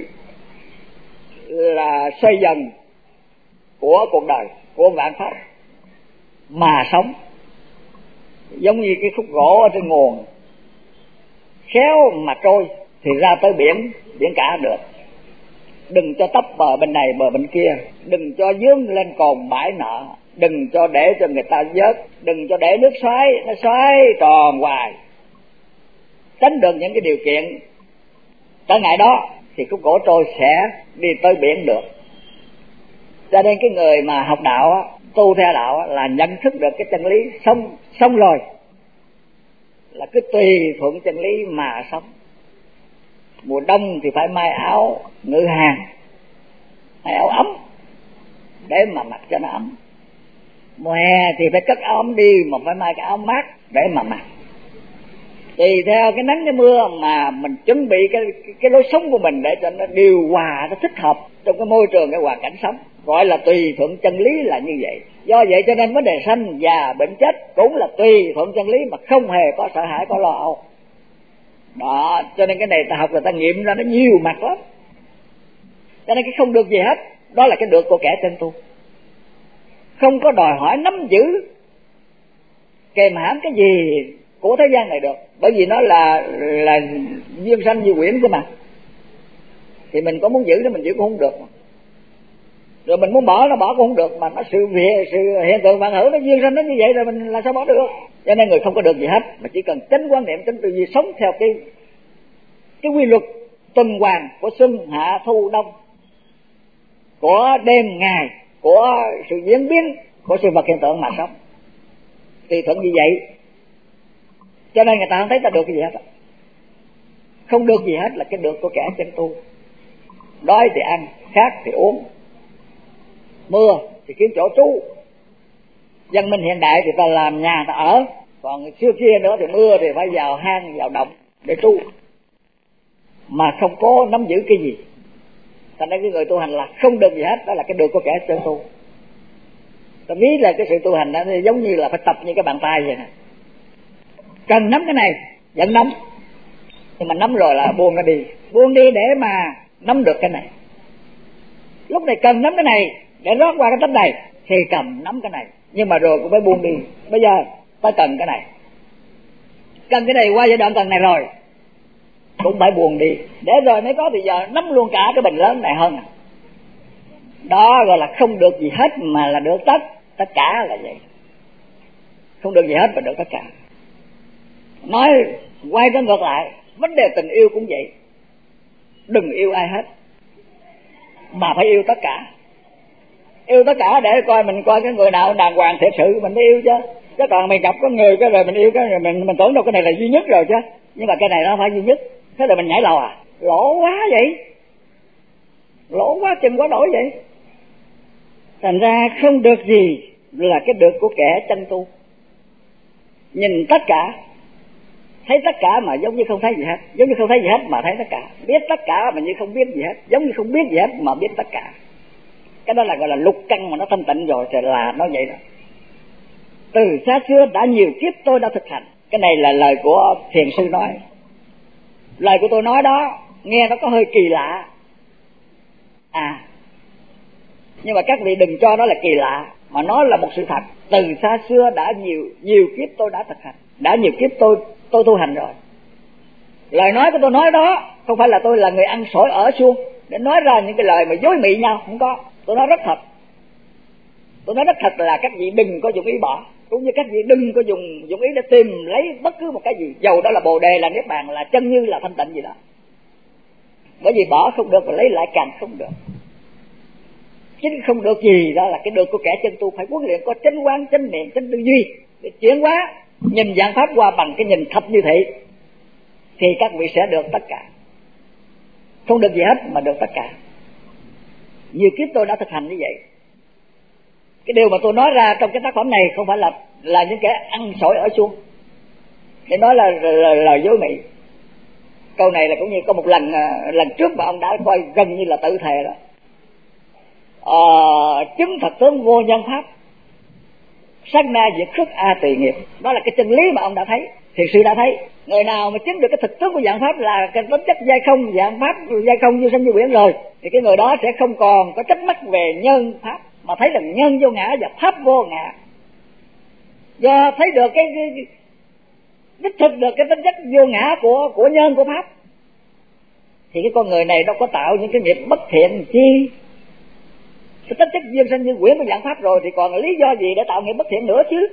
là xoay dần của cuộc đời, của vạn pháp mà sống. Giống như cái khúc gỗ ở trên nguồn, khéo mà trôi thì ra tới biển cả được. Đừng cho tấp bờ bên này bờ bên kia, đừng cho dướng lên cồn bãi nợ, đừng cho để cho người ta vớt, đừng cho để nước xoáy nó xoáy tròn hoài. Tránh được những cái điều kiện trở ngại đó thì cái cỗ trôi sẽ đi tới biển được. Cho nên cái người mà học đạo á, tu theo đạo á, là nhận thức được cái chân lý sống rồi, là cứ tùy thuận chân lý mà sống. Mùa đông thì phải may áo ngự hàng, may áo ấm để mà mặc cho nó ấm. Mùa hè thì phải cất áo ấm đi, mà phải may cái áo mát để mà mặc. Tùy theo cái nắng cái mưa mà mình chuẩn bị cái lối sống của mình để cho nó điều hòa, nó thích hợp trong cái môi trường, cái hoàn cảnh sống. Gọi là tùy thuận chân lý là như vậy. Do vậy cho nên vấn đề sanh già bệnh chết cũng là tùy thuận chân lý, mà không hề có sợ hãi, có lo âu. Đó, cho nên cái này ta học là ta nghiệm ra nó nhiều mặt lắm. Cho nên cái không được gì hết, đó là cái được của kẻ chân tu. Không có đòi hỏi nắm giữ kèm hãm cái gì của thế gian này được, bởi vì nó là duyên sanh như quyển của mà. Thì mình có muốn giữ nó mình giữ cũng không được, rồi mình muốn bỏ nó bỏ cũng không được, mà nó sự hiện tượng vạn hữu, nó duyên sanh nó như vậy rồi mình làm sao bỏ được. Cho nên người không có được gì hết, mà chỉ cần chánh quan niệm, chánh tư duy, sống theo cái quy luật tuần hoàn của xuân hạ thu đông, của đêm ngày, của sự diễn biến của sự vật hiện tượng mà sống. Tùy thuận như vậy, cho nên người ta không thấy ta được cái gì hết. Không được gì hết là cái được của kẻ chân tu. Đói thì ăn, khát thì uống, mưa thì kiếm chỗ trú. Dân minh hiện đại thì ta làm nhà ta ở, còn xưa kia nữa thì mưa thì phải vào hang vào động để trú, mà không có nắm giữ cái gì. Thành ra cái người tu hành là không được gì hết, đó là cái được của kẻ chân tu. Ta biết là cái sự tu hành đó giống như là phải tập như cái bàn tay vậy nè. Cần nắm cái này vẫn nắm, nhưng mà nắm rồi là buông nó đi, buông đi để mà nắm được cái này. Lúc này cần nắm cái này để rót qua cái tấm này thì cầm nắm cái này, nhưng mà rồi cũng phải buông đi. Bây giờ ta cần cái này, cần cái này qua giai đoạn cần này rồi cũng phải buông đi, để rồi mới có bây giờ nắm luôn cả cái bình lớn này hơn. Đó gọi là không được gì hết mà là được tất cả là vậy. Không được gì hết mà được tất cả. Nói quay trở ngược lại, vấn đề tình yêu cũng vậy. Đừng yêu ai hết, mà phải yêu tất cả. Yêu tất cả để coi mình coi cái người nào đàng hoàng thiệt sự mình mới yêu chứ. Chứ còn mình gặp có người cái rồi mình yêu cái rồi mình tưởng đâu cái này là duy nhất rồi chứ. Nhưng mà cái này nó không phải duy nhất. Thế rồi mình nhảy lầu à? Lỗ quá vậy. Lỗ quá chừng quá đổi vậy. Thành ra không được gì là cái được của kẻ chân tu. Nhìn tất cả, thấy tất cả mà giống như không thấy gì hết, giống như không thấy gì hết mà thấy tất cả, biết tất cả mà như không biết gì hết, giống như không biết gì hết mà biết tất cả. Cái đó là gọi là lục căn mà nó thanh tịnh rồi thì là nó vậy đó. Từ xa xưa đã nhiều kiếp tôi đã thực hành. Cái này là lời của thiền sư nói. Lời của tôi nói đó nghe nó có hơi kỳ lạ nhưng mà các vị đừng cho nó là kỳ lạ, mà nó là một sự thật. Từ xa xưa đã nhiều kiếp tôi đã thực hành, đã nhiều kiếp tôi tu hành rồi. Lời nói của tôi nói đó không phải là tôi là người ăn sổi ở suông để nói ra những cái lời mà dối mị nhau, không có. Tôi nói rất thật. Tôi nói rất thật là các vị đừng có dùng ý bỏ, cũng như các vị đừng có dùng ý để tìm lấy bất cứ một cái gì, dầu đó là bồ đề, là niết bàn, là chân như, là thanh tịnh gì đó. Bởi vì bỏ không được và lấy lại càng không được. Chính không được gì đó là cái được của kẻ chân tu. Phải huấn luyện có chánh quán, chánh niệm, chánh tư duy để chuyển hóa, nhìn dạng pháp qua bằng cái nhìn thật như thế, thì các vị sẽ được tất cả. Không được gì hết mà được tất cả. Nhiều kiếp tôi đã thực hành như vậy. Cái điều mà tôi nói ra trong cái tác phẩm này không phải là những kẻ ăn sổi ở suông để nói là lời dối mị. Câu này là cũng như có một lần trước mà ông đã coi gần như là tự thề đó. Chứng thật tướng vô nhân pháp, sát na diệt khước a tùy nghiệp. Đó là cái chân lý mà ông đã thấy, thiền sư đã thấy. Người nào mà chứng được cái thực tướng của dạng pháp là cái tính chất giai không, dạng pháp giai không như sanh như biển rồi, thì cái người đó sẽ không còn có trách mắc về nhân pháp, mà thấy là nhân vô ngã và pháp vô ngã. Do thấy được cái đích thực được cái tính chất vô ngã của nhân của pháp, thì cái con người này đâu có tạo những cái nghiệp bất thiện chi. cái tính chất duyên sanh như quyển của dạng pháp rồi thì còn lý do gì để tạo nghiệp bất thiện nữa chứ.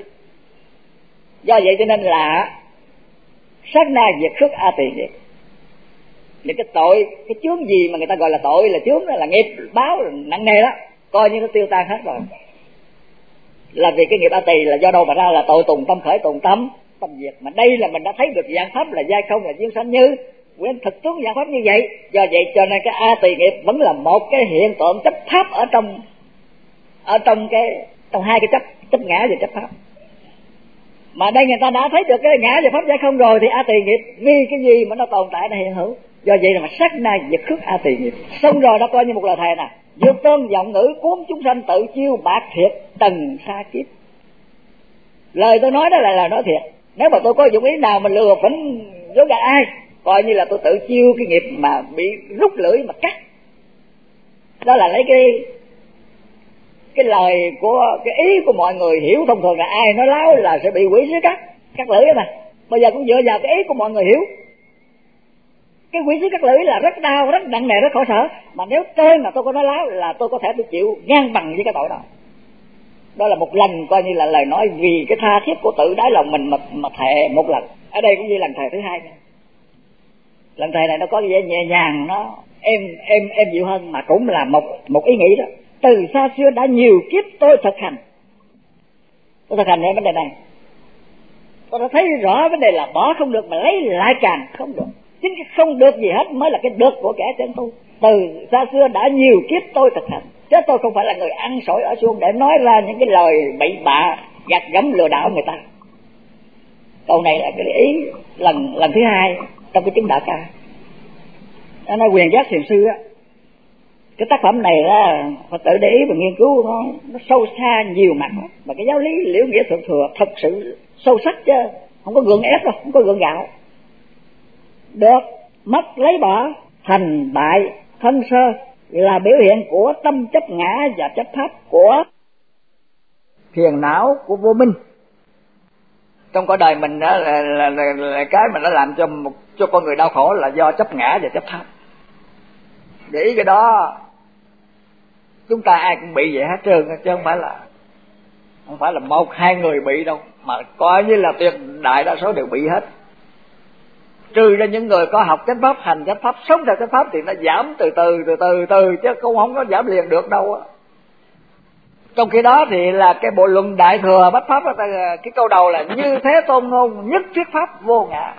Do vậy cho nên là sát na diệt khước a tỳ nghiệp. Những cái tội, cái chướng gì mà người ta gọi là tội là chướng, đó là nghiệp báo nặng nề đó, coi như nó tiêu tan hết rồi. Là vì cái nghiệp a tỳ là do đâu mà ra? Là tội tùng tâm khởi, tùng tâm diệt. Mà đây là mình đã thấy được dạng pháp là giai không, là duyên sanh như quyển thực tướng dạng pháp như vậy. Do vậy cho nên cái a tỳ nghiệp vẫn là một cái hiện tượng chấp pháp ở trong hai cái chấp ngã và chấp pháp. Mà đây người ta đã thấy được cái ngã và pháp giai không rồi thì a tỳ nghiệp vì cái gì mà nó tồn tại, nó hiện hữu. Do vậy là mà sát na diệt khước a tỳ nghiệp. Xong rồi nó coi như một lời thề nè: dược tôn giọng ngữ cuốn chúng sanh tự chiêu bạc thiệt tầng xa kiếp. Lời tôi nói đó là lời nói thiệt. Nếu mà tôi có dụng ý nào mà lừa phỉnh dối gạt ai, coi như là tôi tự chiêu cái nghiệp mà bị rút lưỡi mà cắt. Đó là lấy cái lời của cái ý của mọi người hiểu thông thường là ai nói láo là sẽ bị quỷ sứ cắt lưỡi đó mà. Bây giờ cũng dựa vào cái ý của mọi người hiểu. Cái quỷ sứ cắt lưỡi là rất đau, rất nặng nề, rất khổ sở. Mà nếu trên mà tôi có nói láo là tôi có thể tôi chịu ngang bằng với cái tội đó. Đó là một lần coi như là lời nói vì cái tha thiết của tự đáy lòng mình mà thề một lần. Ở đây cũng như lần thề thứ hai nha. Lần thề này nó có vẻ nhẹ nhàng, nó em dịu hơn, mà cũng là một ý nghĩ đó. Từ xa xưa đã nhiều kiếp tôi thực hành. Tôi thực hành về vấn đề này. Tôi đã thấy rõ vấn đề là bỏ không được mà lấy lại càng không được. Chính cái không được gì hết mới là cái được của kẻ chân tu. Từ xa xưa đã nhiều kiếp tôi thực hành. Chứ tôi không phải là người ăn sổi ở xuông để nói ra những cái lời bậy bạ gạt gẫm lừa đảo người ta. Câu này là cái ý lần thứ hai trong cái chứng Đạo Ca. Nó nói Quyền Giác Thiền Sư á, cái tác phẩm này là phải tự để ý và nghiên cứu nó sâu xa nhiều mặt đó. Và cái giáo lý liễu nghĩa thượng thừa thật sự sâu sắc chứ không có gượng ép đâu, không có gượng gạo. Được, mất, lấy bỏ, thành bại, thân sơ là biểu hiện của tâm chấp ngã và chấp pháp, của phiền não, của vô minh. Trong cõi đời mình đó là cái mà nó làm cho con người đau khổ là do chấp ngã và chấp pháp. Để ý cái đó, chúng ta ai cũng bị vậy hết trơn, chứ không phải là một hai người bị đâu, mà coi như là tuyệt đại đa số đều bị hết. Trừ ra những người có học chánh pháp, hành chánh pháp, sống theo chánh pháp thì nó giảm từ từ chứ cũng không có giảm liền được đâu á. Trong khi đó thì là cái bộ luận Đại Thừa Bách Pháp, cái câu đầu là như thế tôn ngôn nhất thuyết pháp vô ngã,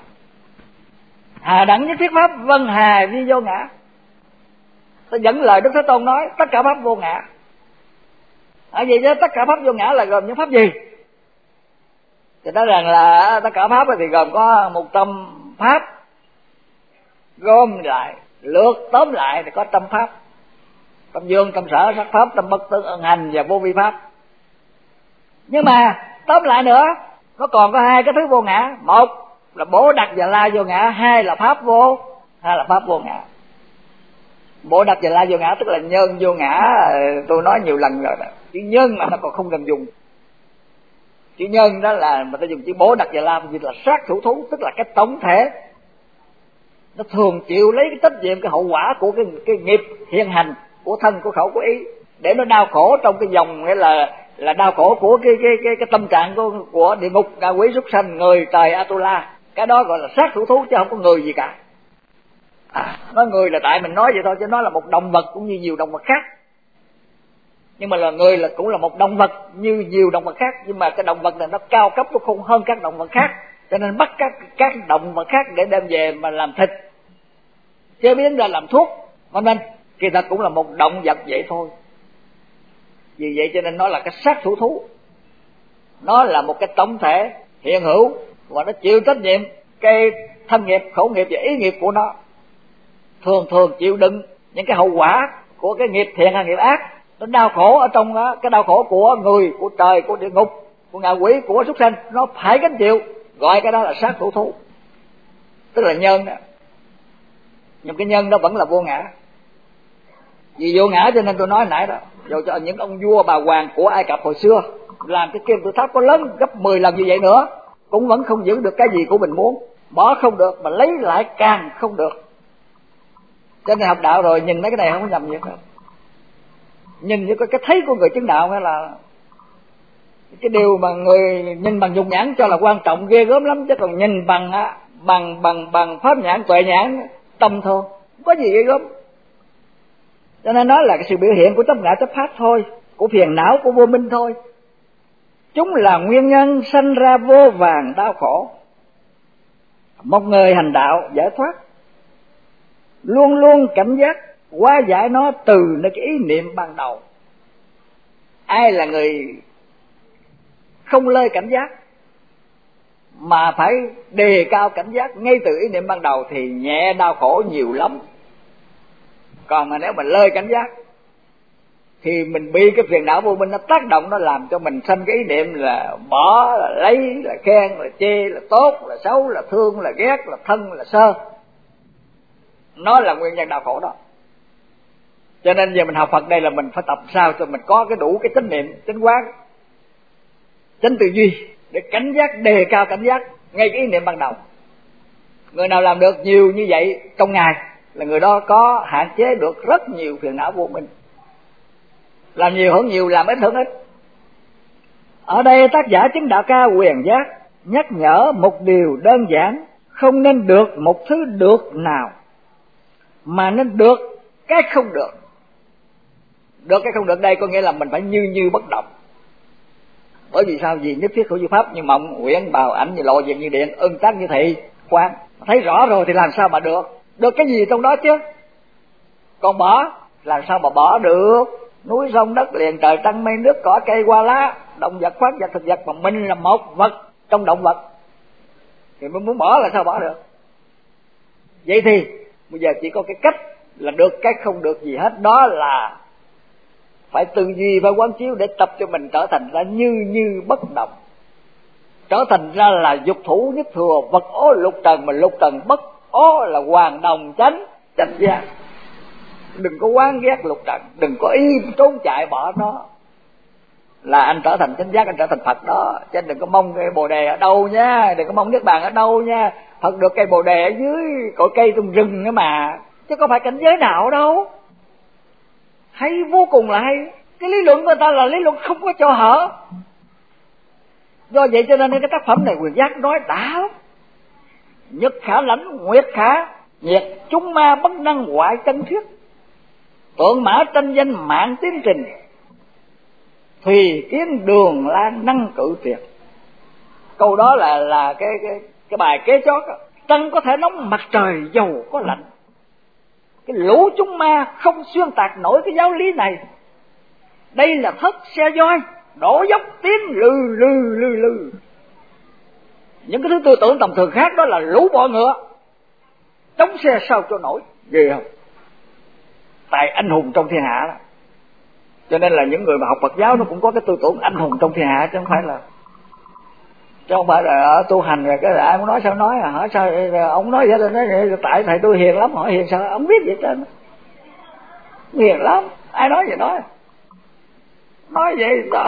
hà đẳng nhất thuyết pháp vân hà vi vô ngã. Ta dẫn lời Đức Thế Tôn nói tất cả pháp vô ngã. Ở vậy chứ tất cả pháp vô ngã là gồm những pháp gì? Thì nói rằng là tất cả pháp thì gồm có 100 pháp, gom lại lược tóm lại thì có 100 pháp: tâm dương, tâm sở, sắc pháp, tâm bất tử, ân hành và vô vi pháp. Nhưng mà tóm lại nữa, nó còn có hai cái thứ vô ngã: một là Bồ Đặc và La vô ngã, hai là pháp vô ngã. Bồ Đặc và La vô ngã tức là nhân vô ngã. Tôi nói nhiều lần rồi đó, chữ nhân mà nó còn không cần dùng. Chữ nhân đó là mà ta dùng chữ Bồ Đặc và La vì là sát thủ thú, tức là cái tổng thể. Nó thường chịu lấy cái trách nhiệm, cái hậu quả của cái nghiệp hiện hành của thân, của khẩu, của ý, để nó đau khổ trong cái dòng, nghĩa là đau khổ của cái tâm trạng của địa ngục, ngạ quỷ, súc sanh, người, trời, Atula. Cái đó gọi là sát thủ thú chứ không có người gì cả. Nói người là tại mình nói vậy thôi, chứ nó là một động vật cũng như nhiều động vật khác. Nhưng mà là người là cũng là một động vật như nhiều động vật khác, nhưng mà cái động vật này nó cao cấp, nó không hơn các động vật khác, cho nên bắt các động vật khác để đem về mà làm thịt, chế biến ra làm thuốc, nên kỳ thật cũng là một động vật vậy thôi. Vì vậy cho nên nó là cái sát thủ thú, nó là một cái tổng thể hiện hữu và nó chịu trách nhiệm cái thân nghiệp, khẩu nghiệp và ý nghiệp của nó, thường chịu đựng những cái hậu quả của cái nghiệp thiện hay nghiệp ác. Nó đau khổ ở trong đó, cái đau khổ của người, của trời, của địa ngục, của ngạ quỷ, của súc sanh, nó phải gánh chịu, gọi cái đó là sát thủ thú, tức là nhân đó. Nhưng cái nhân đó vẫn là vô ngã. Vì vô ngã cho nên tôi nói nãy đó, dù cho những ông vua bà hoàng của Ai Cập hồi xưa làm cái kim tự tháp có lớn gấp 10 lần như vậy nữa, cũng vẫn không giữ được cái gì của mình muốn. Bỏ không được mà lấy lại càng không được. Cho nên học đạo rồi nhìn mấy cái này không có nhầm gì hết. Nhìn như cái thấy của người chứng đạo hay là cái điều mà người nhìn bằng dục nhãn cho là quan trọng ghê gớm lắm, chứ còn nhìn bằng pháp nhãn tuệ nhãn tâm thôi, không có gì ghê gớm. Cho nên nói là cái sự biểu hiện của chấp ngã chấp pháp thôi, của phiền não, của vô minh thôi. Chúng là nguyên nhân sanh ra vô vàn đau khổ. Một người hành đạo giải thoát luôn luôn cảnh giác hóa giải nó từ nơi cái ý niệm ban đầu. Ai là người không lơi cảnh giác mà phải đề cao cảnh giác ngay từ ý niệm ban đầu thì nhẹ đau khổ nhiều lắm. Còn mà nếu mình lơi cảnh giác thì mình bị cái phiền não vô minh nó tác động, nó làm cho mình sanh cái ý niệm là bỏ, là lấy, là khen, là chê, là tốt, là xấu, là thương, là ghét, là thân, là sơ. Nó là nguyên nhân đau khổ đó. Cho nên giờ mình học Phật đây là mình phải tập sao cho mình có cái đủ cái chánh niệm, chánh quán, chánh tư duy để cảnh giác, đề cao cảnh giác ngay cái ý niệm ban đầu. Người nào làm được nhiều như vậy trong ngày là người đó có hạn chế được rất nhiều phiền não vô minh. Làm nhiều hưởng nhiều, làm ít hưởng ít. Ở đây tác giả chứng đạo ca Quyền Giác nhắc nhở một điều đơn giản: không nên được một thứ được nào, mà nên được cái không được. Được cái không được đây có nghĩa là mình phải như bất động. Bởi vì sao? Vì nhất thiết của chư pháp như mộng, huyễn, bào, ảnh, như lộ, diệt, như điện, ưng tác, như thị, quan. Thấy rõ rồi thì làm sao mà được? Được cái gì trong đó chứ? Còn bỏ, làm sao mà bỏ được? Núi sông đất liền, trời trăng mây nước, cỏ cây hoa lá, động vật khoáng vật thực vật, mà mình là một vật trong động vật thì mình muốn bỏ là sao bỏ được? Vậy thì bây giờ chỉ có cái cách là được cái không được gì hết, đó là phải tư duy, phải quán chiếu để tập cho mình trở thành ra như bất động, trở thành ra là dục thủ nhất thừa, vật ố lục trần, mà lục trần bất ố là hoàn đồng chánh giác. Đừng có oán ghét lục trần, đừng có ý trốn chạy bỏ nó, là anh trở thành chánh giác, anh trở thành Phật đó. Chứ đừng có mong cây bồ đề ở đâu nha, đừng có mong niết bàn ở đâu nha. Phật được cây bồ đề ở dưới cội cây trong rừng nữa mà, chứ có phải cảnh giới nào đâu. Hay, vô cùng là hay. Cái lý luận của người ta là lý luận không có chỗ hở. Do vậy cho nên cái tác phẩm này Quyền Giác nói đã: nhật khả lãnh, nguyệt khả nhiệt, chúng ma bất năng hoại chân thuyết, tượng mã tranh danh mạng tiến trình, thùy kiến đường lan năng cự tuyệt. Câu đó là cái bài kế chót đó. Trăng có thể nóng, mặt trời dầu có lạnh, cái lũ chúng ma không xuyên tạc nổi cái giáo lý này. Đây là thất xe voi đổ dốc tiến lư. Những cái thứ tư tưởng tầm thường khác đó là lũ bọ ngựa chống xe sao cho nổi, ghê không? Tại anh hùng trong thiên hạ đó. Cho nên là những người mà học Phật giáo nó cũng có cái tư tưởng anh hùng trong thiên hạ, chứ không phải là tu hành rồi cái là ai muốn nói sao nói, hỏi sao ông nói vậy, nói tại thầy tôi hiền lắm. Hỏi hiền sao? Ông biết vậy trơn, hiền lắm, ai nói vậy nói vậy sao?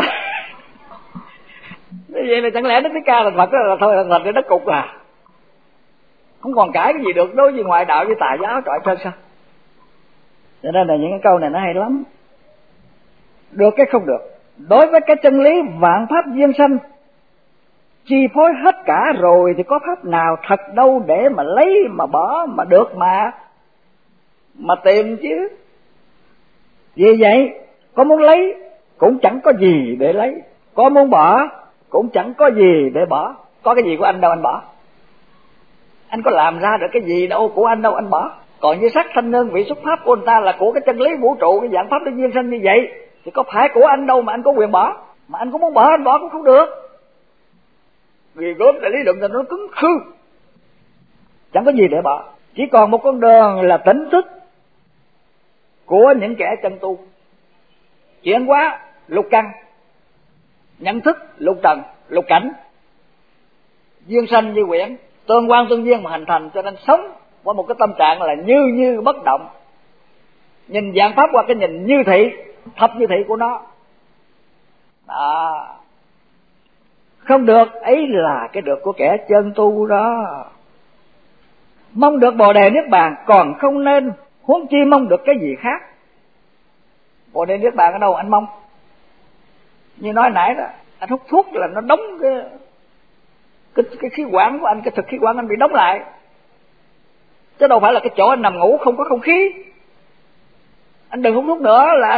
Vậy là chẳng lẽ Đức Thích Ca là Phật là thôi là thành cái đất cục à? Không còn cãi cái gì được đối với ngoại đạo với tà giáo trọi trên sao? Cho nên là những cái câu này nó hay lắm. Được cái không được, đối với cái chân lý vạn pháp duyên sanh chi phối hết cả rồi thì có pháp nào thật đâu để mà lấy mà bỏ mà được mà tìm chứ. Vì vậy có muốn lấy cũng chẳng có gì để lấy, có muốn bỏ cũng chẳng có gì để bỏ. Có cái gì của anh đâu anh bỏ, anh có làm ra được cái gì đâu của anh đâu anh bỏ. Còn như sắc thanh nương vị xuất pháp của người ta là của cái chân lý vũ trụ, cái dạng pháp nó duyên sanh như vậy thì có phải của anh đâu mà anh có quyền bỏ. Mà anh có muốn bỏ anh bỏ cũng không được, vì gốm tại lý luận là nó cứng khư, chẳng có gì để bỏ. Chỉ còn một con đường là tỉnh thức của những kẻ chân tu, chuyển hóa lục căn, nhận thức lục trần, lục cảnh, duyên sanh như quyển, tương quan tương duyên mà hình thành. Cho nên sống với một cái tâm trạng là như bất động, nhìn dạng pháp qua cái nhìn như thị, thập như thị của nó. Không được ấy là cái được của kẻ chân tu đó. Mong được bồ đề niết bàn còn không nên, huống chi mong được cái gì khác. Bồ đề niết bàn ở đâu anh mong? Như nói nãy đó, anh hút thuốc là nó đóng cái khí quản của anh, cái thực khí quản anh bị đóng lại, chứ đâu phải là cái chỗ anh nằm ngủ không có không khí. Anh đừng hút thuốc nữa là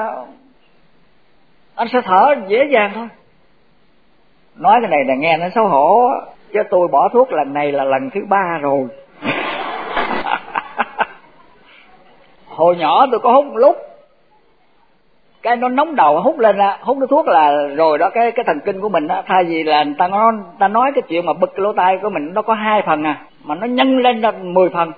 anh sẽ thở dễ dàng thôi. Nói cái này là nghe nó xấu hổ, chứ tôi bỏ thuốc lần này là lần thứ 3 rồi. Hồi nhỏ tôi có hút một lúc, cái nó nóng đầu hút lên á, hút cái thuốc là rồi đó, cái thần kinh của mình á, thay vì là người ta nói cái chuyện mà bực cái lỗ tai của mình nó có 2 phần à, mà nó nhân lên ra 10 phần,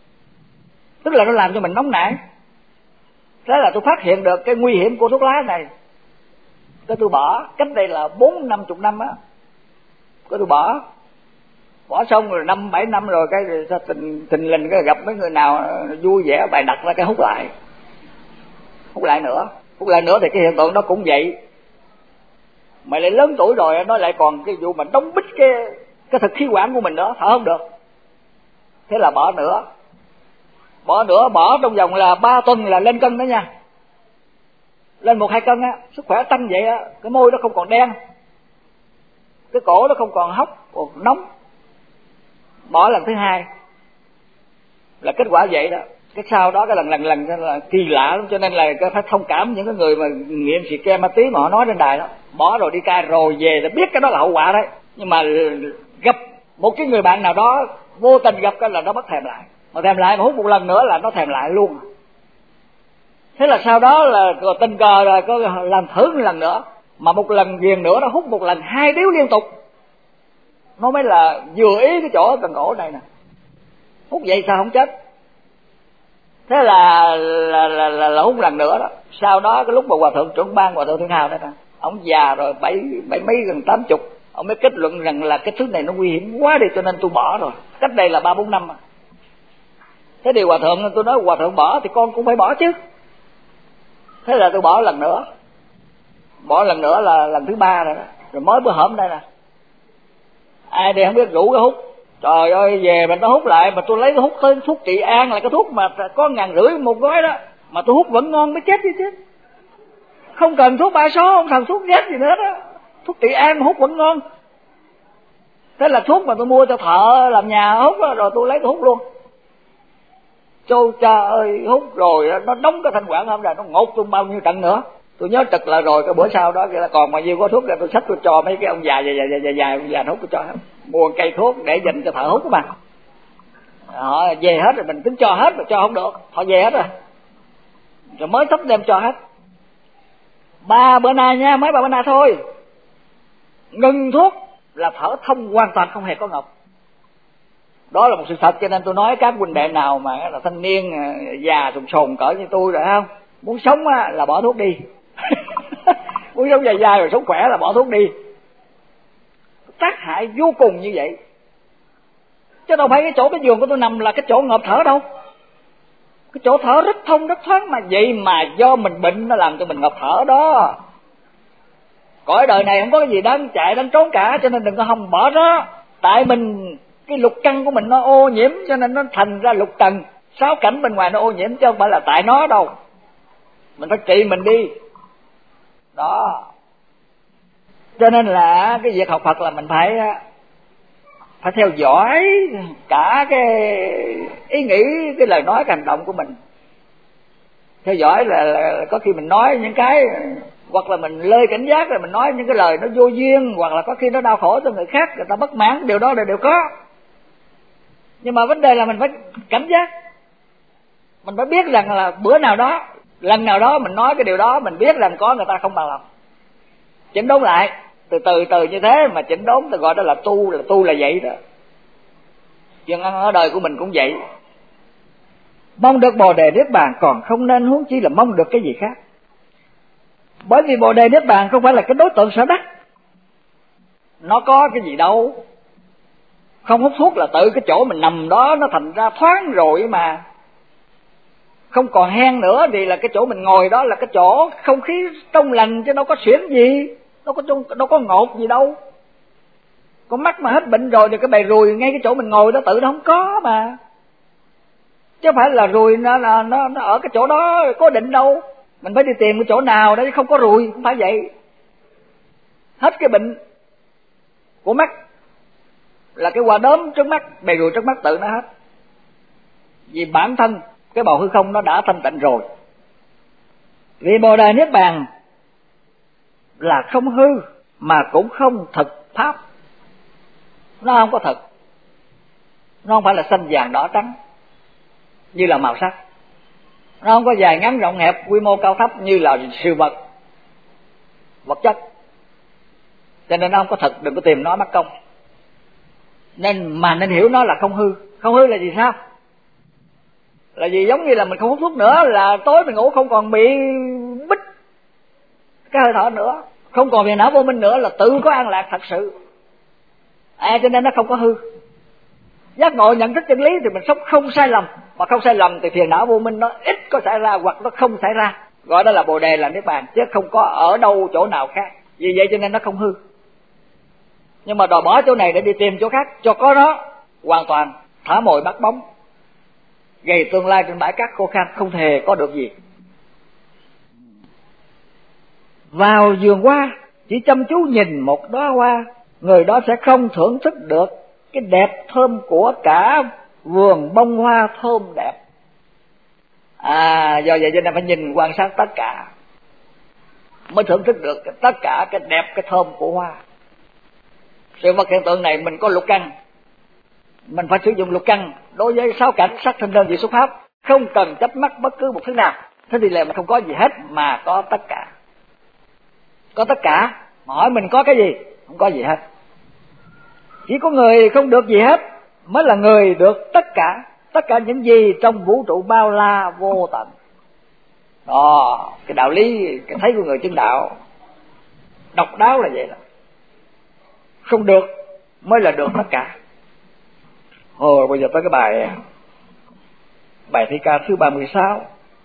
tức là nó làm cho mình nóng nảy. Thế là tôi phát hiện được cái nguy hiểm của thuốc lá này, cái tôi bỏ cách đây là 40-50 năm á, cái tôi bỏ xong rồi 5-7 năm rồi cái tình lình cái gặp mấy người nào vui vẻ bày đặt ra cái hút lại nữa thì cái hiện tượng đó cũng vậy. Mày lại lớn tuổi rồi nó lại còn cái vụ mà đóng bít cái thực khí quản của mình nữa, thở không được. Thế là bỏ nữa bỏ trong vòng là 3 tuần là lên cân đó nha, lên 1-2 cân á, sức khỏe tăng vậy á, cái môi nó không còn đen, cái cổ nó không còn hốc còn nóng. Bỏ lần thứ 2 là kết quả vậy đó. Cái sau đó cái lần là kỳ lạ lắm, cho nên là phải thông cảm những cái người mà nghiện xì ke ma túy mà họ nói trên đài đó. Bỏ rồi đi cai rồi về là biết cái đó là hậu quả đấy, nhưng mà gặp một cái người bạn nào đó vô tình gặp cái là nó bắt thèm lại, mà thèm lại mà hút một lần nữa là nó thèm lại luôn. Thế là sau đó là tình cờ rồi có làm thử một lần nữa, mà một lần ghiền nữa nó hút một lần 2 điếu liên tục, nó mới là vừa ý cái chỗ cần cổ này nè, hút vậy sao không chết. Thế là hút lần nữa đó. Sau đó cái lúc mà hòa thượng trưởng ban, hòa thượng Thiên Hào đó nè, ông già rồi 70 gần 80, ông mới kết luận rằng là cái thứ này nó nguy hiểm quá đi, cho nên tôi bỏ rồi. Cách đây là 3-4 năm. Thế thì hòa thượng, tôi nói hòa thượng bỏ thì con cũng phải bỏ chứ. Thế là tôi bỏ lần nữa là lần thứ 3 rồi đó. Rồi mới bữa hổm đây nè, ai đây không biết rủ cái hút, trời ơi về mình nó hút lại, mà tôi lấy cái hút tới thuốc trị an, là cái thuốc mà có 1.500 một gói đó, mà tôi hút vẫn ngon mới chết đi chứ, không cần thuốc 3 số, không cần thuốc ghét gì nữa đó, thuốc trị an mà hút vẫn ngon. Thế là thuốc mà tôi mua cho thợ làm nhà hút đó, rồi tôi lấy tôi hút luôn. Châu cha ơi, hút rồi nó đóng cái thanh quản không ra, nó ngột tôi bao nhiêu trận nữa. Tôi nhớ trực là rồi cái bữa sau đó là còn bao nhiêu có thuốc là tôi xách tôi cho mấy cái ông già ông già hút tôi cho hết, mua cây thuốc để dành cho thợ hút các bạn. Họ về hết rồi mình tính cho hết mà cho không được, họ về hết rồi mới sắp đem cho hết. 3 bữa nay nha, mấy 3 bữa nay thôi, ngừng thuốc là thở thông hoàn toàn, không hề có ngọc. Đó là một sự thật, cho nên tôi nói các huynh đệ nào mà là thanh niên già sùng sồn cỡ như tôi rồi không, muốn sống là bỏ thuốc đi. Muốn sống dài rồi sống khỏe là bỏ thuốc đi. Tác hại vô cùng như vậy, chứ đâu phải cái chỗ cái giường của tôi nằm là cái chỗ ngộp thở đâu. Cái chỗ thở rất thông rất thoáng, mà vậy mà do mình bệnh nó làm cho mình ngộp thở đó. Cõi đời này không có cái gì đáng chạy đáng trốn cả, cho nên đừng có hòng bỏ đó. Tại mình cái lục căn của mình nó ô nhiễm, cho nên nó thành ra lục trần, 6 cảnh bên ngoài nó ô nhiễm, chứ không phải là tại nó đâu. Mình phải trị mình đi đó. Cho nên là cái việc học Phật là mình phải theo dõi cả cái ý nghĩ, cái lời nói, cái hành động của mình. Theo dõi là có khi mình nói những cái, hoặc là mình lơi cảnh giác rồi mình nói những cái lời nó vô duyên, hoặc là có khi nó đau khổ cho người khác, người ta bất mãn, điều đó là đều có. Nhưng mà vấn đề là mình phải cảnh giác, mình phải biết rằng là bữa nào đó, lần nào đó mình nói cái điều đó, mình biết rằng có người ta không bằng lòng, chỉnh đốn lại từ như thế mà chỉnh đốn, tôi gọi đó là tu là vậy đó. Chuyện ở đời của mình cũng vậy. Mong được Bồ đề Niết Bàn còn không nên huống chi là mong được cái gì khác. Bởi vì Bồ đề Niết Bàn không phải là cái đối tượng sở đắc, nó có cái gì đâu. Không hút thuốc là tự cái chỗ mình nằm đó nó thành ra thoáng rồi mà. Không còn hen nữa thì là cái chỗ mình ngồi đó là cái chỗ không khí trong lành, chứ đâu có xuyển gì, đâu có ngột gì đâu. Con mắt mà hết bệnh rồi thì cái bầy ruồi ngay cái chỗ mình ngồi đó tự nó không có mà. Chứ không phải là ruồi nó ở cái chỗ đó cố định đâu. Mình phải đi tìm cái chỗ nào đó không có ruồi, không phải vậy. Hết cái bệnh của mắt là cái quả đốm trước mắt, bầy ruồi trước mắt tự nó hết. Vì bản thân cái bầu hư không nó đã thanh tịnh rồi. Vì Bồ Đề Niết Bàn là không hư mà cũng không thực pháp. Nó không có thực. Nó không phải là xanh vàng đỏ trắng như là màu sắc. Nó không có dài ngắn rộng hẹp, quy mô cao thấp như là sự vật chất. Cho nên nó không có thực, đừng có tìm nó mắc công. Nên hiểu nó là không hư. Không hư là gì sao? Là gì? Giống như là mình không hút thuốc nữa, là tối mình ngủ không còn bị bích cái hơi thở nữa, không còn phiền não vô minh nữa, là tự có an lạc thật sự. Cho nên nó không có hư. Giác ngộ nhận thức chân lý thì mình sống không sai lầm, mà không sai lầm thì phiền não vô minh nó ít có xảy ra hoặc nó không xảy ra. Gọi đó là Bồ Đề, là Niết Bàn, chứ không có ở đâu chỗ nào khác. Vì vậy cho nên nó không hư. Nhưng mà đòi bỏ chỗ này để đi tìm chỗ khác cho có nó, hoàn toàn thả mồi bắt bóng, gây tương lai trên bãi cát khô khan, không thể có được gì. Vào vườn hoa chỉ chăm chú nhìn một đóa hoa, người đó sẽ không thưởng thức được cái đẹp thơm của cả vườn bông hoa thơm đẹp. Do vậy cho nên phải nhìn quan sát tất cả mới thưởng thức được tất cả cái đẹp, cái thơm của hoa. Sự vật hiện tượng này mình có lục căn, mình phải sử dụng lục căn đối với sáu cảnh sắc thanh đơn vị xuất pháp, không cần chấp mắc bất cứ một thứ nào. Thế thì là mình không có gì hết mà có tất cả. Có tất cả, mà hỏi mình có cái gì? Không có gì hết. Chỉ có người không được gì hết mới là người được tất cả. Tất cả những gì trong vũ trụ bao la vô tận. Đó, cái đạo lý, cái thấy của người chứng đạo độc đáo là vậy đó. Không được mới là được tất cả. Bây giờ tới cái bài thi ca thứ 36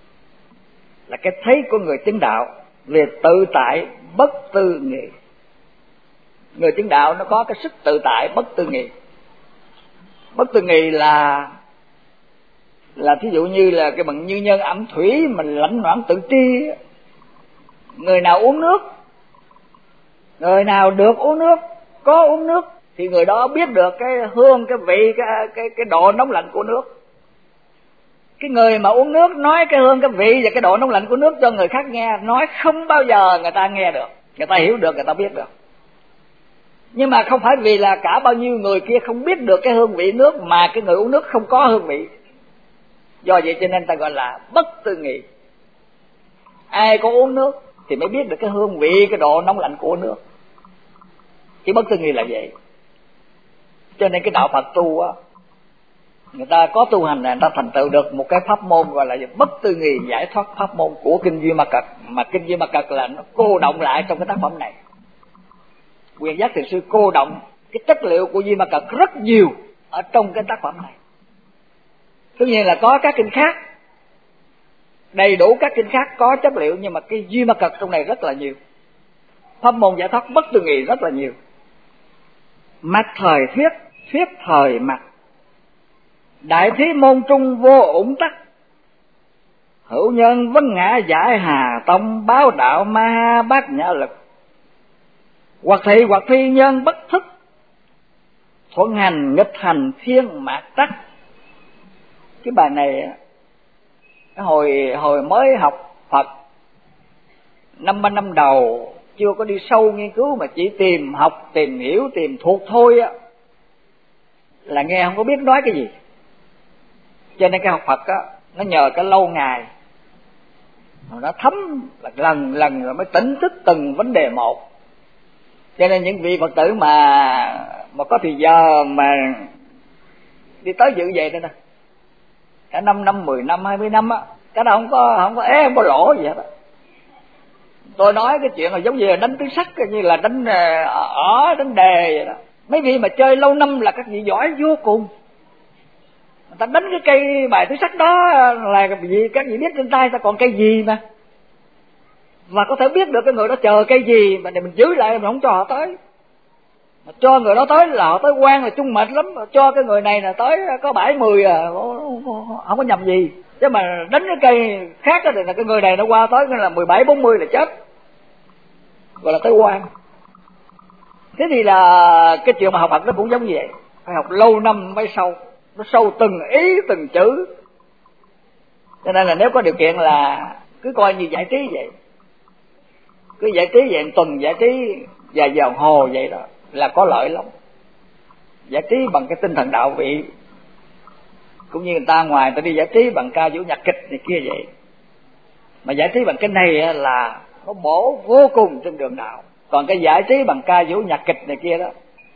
là cái thấy của người chứng đạo về tự tại bất tư nghị. Người chứng đạo nó có cái sức tự tại bất tư nghị. Bất tư nghị là thí dụ như là cái bằng như nhân ẩm thủy, mình lãnh noãn tự tri. Người nào uống nước, người nào được uống nước, có uống nước thì người đó biết được cái hương, cái vị, cái độ nóng lạnh của nước. Cái người mà uống nước nói cái hương, cái vị và cái độ nóng lạnh của nước cho người khác nghe, nói không bao giờ người ta nghe được, người ta hiểu được, người ta biết được. Nhưng mà không phải vì là cả bao nhiêu người kia không biết được cái hương vị nước mà cái người uống nước không có hương vị. Do vậy cho nên ta gọi là bất tư nghị. Ai có uống nước thì mới biết được cái hương vị, cái độ nóng lạnh của nước. Chỉ bất tư nghị là vậy. Cho nên cái đạo Phật tu á, người ta có tu hành này, người ta thành tựu được một cái pháp môn gọi là bất tư nghị giải thoát pháp môn của Kinh Duy Ma Cật. Mà Kinh Duy Ma Cật là nó cô động lại trong cái tác phẩm này. Quyền Giác Thiền Sư cô động cái chất liệu của Duy Ma Cật rất nhiều ở trong cái tác phẩm này. Tất nhiên là có các kinh khác, đầy đủ các kinh khác có chất liệu, nhưng mà cái Duy Ma Cật trong này rất là nhiều. Pháp môn giải thoát bất tư nghị rất là nhiều. Mặt thời thuyết, thuyết thời mặt. Đại thí môn trung vô ủng tắc. Hữu nhân vấn ngã giải hà tông, báo đạo ma bát nhã lực. Hoặc thị hoặc thi nhân bất thức, thuận hành nghịch hành thiên mạt tắc. Cái bài này hồi mới học Phật 5 năm đầu, chưa có đi sâu nghiên cứu mà chỉ tìm học, tìm hiểu, tìm thuộc thôi á, là nghe không có biết nói cái gì. Cho nên cái học Phật á, nó nhờ cái lâu ngày nó thấm lần rồi mới tỉnh thức từng vấn đề một. Cho nên những vị Phật tử mà có thì giờ mà đi tới dự vậy đây nè, cả 5 năm, 10 năm, 20 năm á, cái đó không có ế, không có lỗ gì hết á. Tôi nói cái chuyện là giống như là đánh tứ sắc, như là đánh đánh đề vậy đó. Mấy vị mà chơi lâu năm là các vị giỏi vô cùng. Người ta đánh cái cây bài tứ sắc đó là vì các vị biết trên tay ta còn cây gì mà. Và có thể biết được cái người đó chờ cây gì mà để mình giữ lại, mình không cho họ tới. Mà cho người đó tới là họ tới quan là chung mệt lắm. Cho cái người này là tới có 7-10 không có nhầm gì. Chứ Chứ mà đánh cái cây khác thì là cái người này nó qua tới là 17-40 là chết, gọi là tới quan. Thế thì là cái chuyện mà học Phật nó cũng giống như vậy, phải học lâu năm mới sâu, nó sâu từng ý từng chữ. Cho nên là nếu có điều kiện là cứ coi như giải trí vậy, cứ giải trí vậy, tuần giải trí vài giờ đồng hồ vậy đó là có lợi lắm. Giải trí bằng cái tinh thần đạo vị, cũng như người ta ngoài người ta đi giải trí bằng ca vũ nhạc kịch này kia vậy, mà giải trí bằng cái này là nó bổ vô cùng trên đường đạo. Còn cái giải trí bằng ca vũ nhạc kịch này kia đó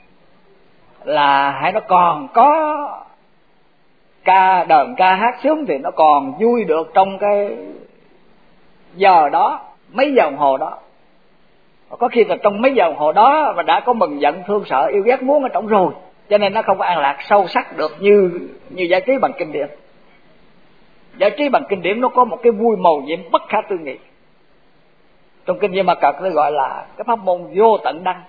là hãy nó còn có ca đờn ca hát sướng thì nó còn vui được trong cái giờ đó, mấy giờ đồng hồ đó. Có khi là trong mấy giờ đồng hồ đó mà đã có mừng giận thương sợ yêu ghét muốn ở trong rồi, cho nên nó không có an lạc sâu sắc được như giải trí bằng kinh điển. Giải trí bằng kinh điển nó có một cái vui màu nhiệm bất khả tư nghị. Trong kinh Di Ma Cật nó gọi là cái pháp môn vô tận đăng,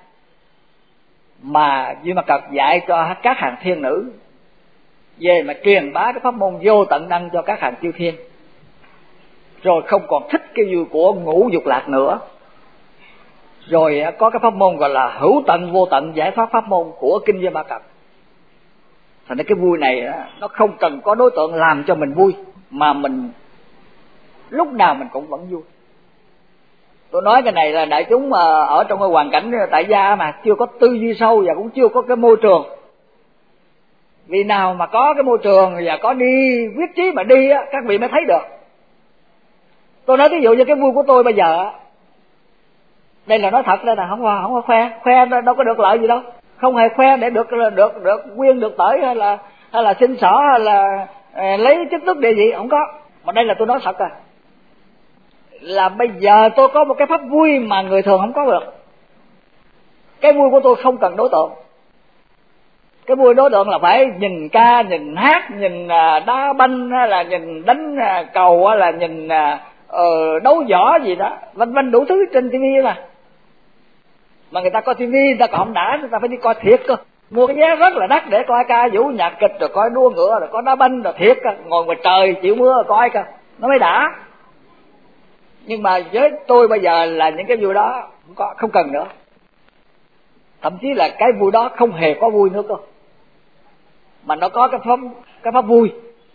mà Di Ma Cật dạy cho các hàng thiên nữ về mà truyền bá cái pháp môn vô tận đăng cho các hàng chư thiên, rồi không còn thích cái vui của ngũ dục lạc nữa. Rồi có cái pháp môn gọi là hữu tận vô tận giải thoát pháp môn của kinh Di Ma Cật. Thành ra cái vui này nó không cần có đối tượng làm cho mình vui, mà mình lúc nào mình cũng vẫn vui. Tôi nói cái này là đại chúng mà ở trong cái hoàn cảnh tại gia mà chưa có tư duy sâu và cũng chưa có cái môi trường. Vì nào mà có cái môi trường và có đi quyết chí mà đi á, các vị mới thấy được. Tôi nói ví dụ như cái vui của tôi bây giờ, đây là nói thật, đây là không có khoe đâu có được lợi gì đâu, không hề khoe để được quyên được tởi hay là xin xỏ hay là lấy chức tước địa vị, không có. Mà đây là tôi nói thật à, là bây giờ tôi có một cái pháp vui mà người thường không có được. Cái vui của tôi không cần đối tượng. Cái vui đối tượng là phải nhìn ca, nhìn hát, nhìn đá banh, hay là nhìn đánh cầu, hay là nhìn đấu võ gì đó, vân vân đủ thứ trên tivi mà người ta coi tivi người ta còn không đã, người ta phải đi coi thiệt cơ, mua cái vé rất là đắt để coi ca vũ nhạc kịch, rồi coi đua ngựa, rồi coi đá banh, rồi thiệt cơ, ngồi ngoài trời chịu mưa coi cơ nó mới đã. Nhưng mà với tôi bây giờ là những cái vui đó không cần nữa, thậm chí là cái vui đó không hề có vui nữa cơ, mà nó có cái pháp vui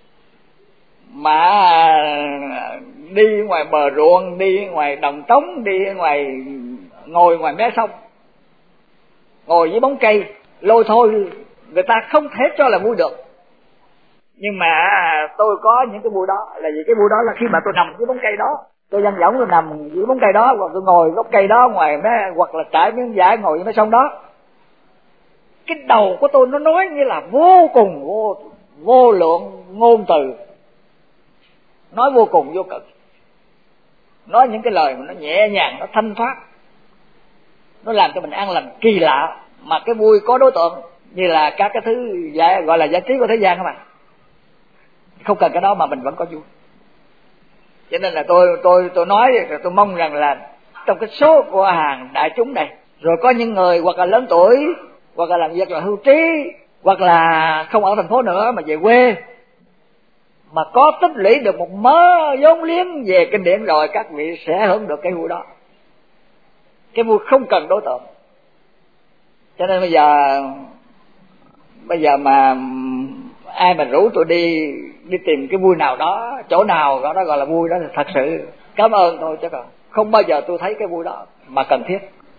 mà đi ngoài bờ ruộng, đi ngoài đồng trống, đi ngoài ngồi ngoài mé sông, ngồi dưới bóng cây lôi thôi, người ta không thể cho là vui được. Nhưng mà tôi có những cái vui đó là vì cái vui đó là khi mà tôi nằm dưới bóng cây đó, tôi dang dỏng tôi nằm dưới bóng cây đó, hoặc tôi ngồi gốc cây đó ngoài mé, hoặc là trải miếng vải ngồi dưới mé sông đó, cái đầu của tôi nó nói như là vô cùng vô lượng ngôn từ, nói vô cùng vô cực, nói những cái lời mà nó nhẹ nhàng, nó thanh thoát, nó làm cho mình an lành kỳ lạ. Mà cái vui có đối tượng như là các cái thứ gọi là giải trí của thế gian các bạn, không cần cái đó mà mình vẫn có vui. Cho nên là tôi nói, tôi mong rằng là trong cái số của hàng đại chúng này, rồi có những người hoặc là lớn tuổi, hoặc là làm việc là hưu trí, hoặc là không ở thành phố nữa mà về quê, mà có tích lũy được một mớ vốn liếng về kinh điển rồi, các vị sẽ hưởng được cái vui đó. Cái vui không cần đối tượng. Cho nên bây giờ mà ai mà rủ tôi đi tìm cái vui nào đó, chỗ nào đó gọi là vui đó, thì thật sự cảm ơn tôi, chứ còn không bao giờ tôi thấy cái vui đó mà cần thiết.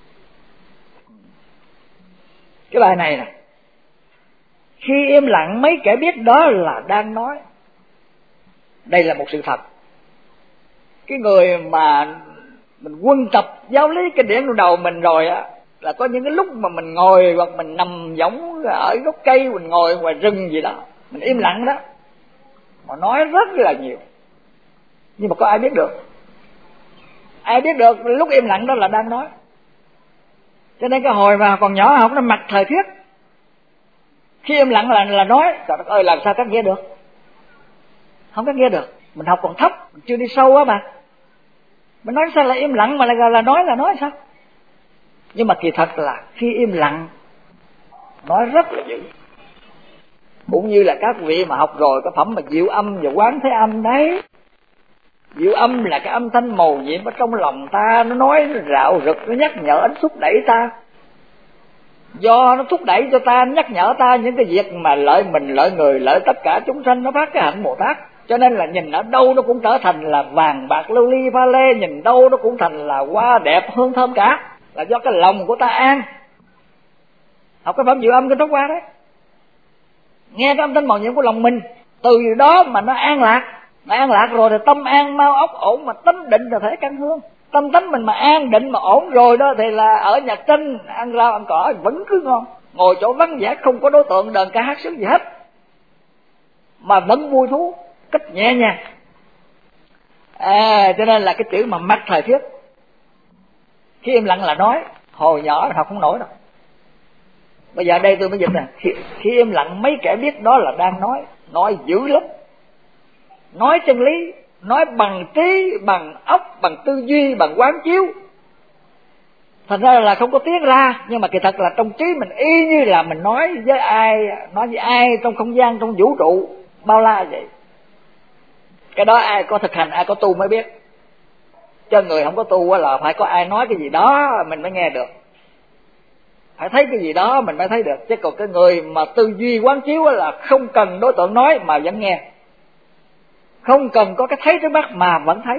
Cái bài này nè, khi im lặng mấy kẻ biết đó là đang nói. Đây là một sự thật. Cái người mà mình quân tập giáo lý kinh điển trong đầu mình rồi á, là có những cái lúc mà mình ngồi hoặc mình nằm võng ở gốc cây, mình ngồi ngoài rừng gì đó, mình im lặng đó, mà nói rất là nhiều. Nhưng mà có ai biết được? Ai biết được lúc im lặng đó là đang nói. Cho nên cái hồi mà còn nhỏ học nó mặc thời thuyết, khi im lặng là nói. Trời đất ơi, làm sao các nghe được? Không các nghe được. Mình học còn thấp, mình chưa đi sâu á mà. Mình nói sao là im lặng mà là nói sao? Nhưng mà kỳ thật là khi im lặng nói rất là dữ. Cũng như là các vị mà học rồi cái phẩm mà diệu âm và quán thế âm đấy. Diệu âm là cái âm thanh mầu nhiệm ở trong lòng ta, nó nói, nó rạo rực, nó nhắc nhở, nó thúc đẩy ta. Do nó thúc đẩy cho ta, nhắc nhở ta những cái việc mà lợi mình, lợi người, lợi tất cả chúng sanh, nó phát cái hạnh Bồ Tát. Cho nên là nhìn ở đâu nó cũng trở thành là vàng bạc lưu ly pha lê, nhìn đâu nó cũng thành là hoa đẹp hương thơm cả. Là do cái lòng của ta an. Học cái phẩm diệu âm cái Pháp Hoa đấy, nghe cái âm thanh mầu nhiệm của lòng mình, từ đó mà nó an lạc. Mà an lạc rồi thì tâm an mau ốc ổn, mà tâm định là thể căn hương. Tâm tánh mình mà an định mà ổn rồi đó thì là ở nhà tranh ăn rau ăn cỏ vẫn cứ ngon, ngồi chỗ vắng vẻ không có đối tượng đờn ca hát sướng gì hết, mà vẫn vui thú cách nhẹ nhàng. Cho nên là cái chữ mà mặc thời thuyết, khi im lặng là nói. Hồi nhỏ học không nổi đâu, bây giờ đây tôi mới dịch nè. Khi im lặng mấy kẻ biết đó là đang nói dữ lắm, nói chân lý, nói bằng trí, bằng óc, bằng tư duy, bằng quán chiếu. Thành ra là không có tiếng ra, nhưng mà kỳ thật là trong trí mình y như là mình nói với ai trong không gian, trong vũ trụ bao la vậy. Cái đó ai có thực hành, ai có tu mới biết. Cho người không có tu là phải có ai nói cái gì đó mình mới nghe được, phải thấy cái gì đó mình mới thấy được. Chứ còn cái người mà tư duy quán chiếu là không cần đối tượng nói mà vẫn nghe, không cần có cái thấy trước mắt mà vẫn thấy.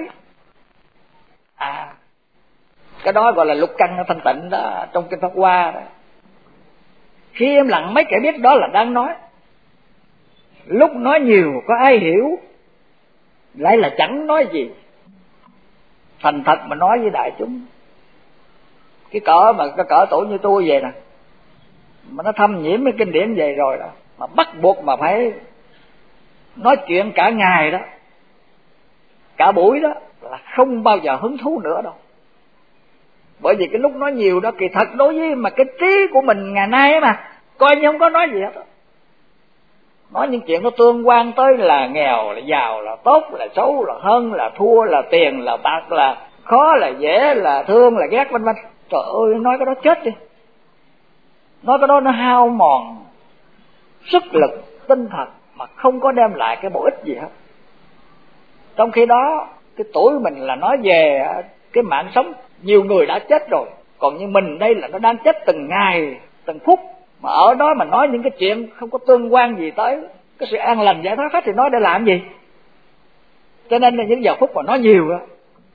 Cái đó gọi là lục căn thanh tịnh đó, trong kinh Pháp Hoa đó. Khi im lặng mấy kẻ biết đó là đang nói. Lúc nói nhiều có ai hiểu, lại là chẳng nói gì. Thành thật mà nói với đại chúng. Cái cỡ tuổi như tôi về nè, mà nó thâm nhiễm cái kinh điển về rồi đó, mà bắt buộc mà phải nói chuyện cả ngày đó, cả buổi đó, là không bao giờ hứng thú nữa đâu. Bởi vì cái lúc nói nhiều đó, kỳ thật đối với mà cái trí của mình ngày nay ấy mà coi như không có nói gì hết đó. Nói những chuyện nó tương quan tới là nghèo, là giàu, là tốt, là xấu, là hơn, là thua, là tiền, là bạc, là khó, là dễ, là thương, là ghét, vân vân. Trời ơi, nói cái đó chết đi. Nói cái đó nó hao mòn sức lực, tinh thần mà không có đem lại cái bổ ích gì hết. Trong khi đó cái tuổi mình là nói về cái mạng sống, nhiều người đã chết rồi, còn như mình đây là nó đang chết từng ngày, từng phút. Mà ở đó mà nói những cái chuyện không có tương quan gì tới cái sự an lành giải thoát hết thì nói để làm gì? Cho nên là những giờ phút mà nói nhiều đó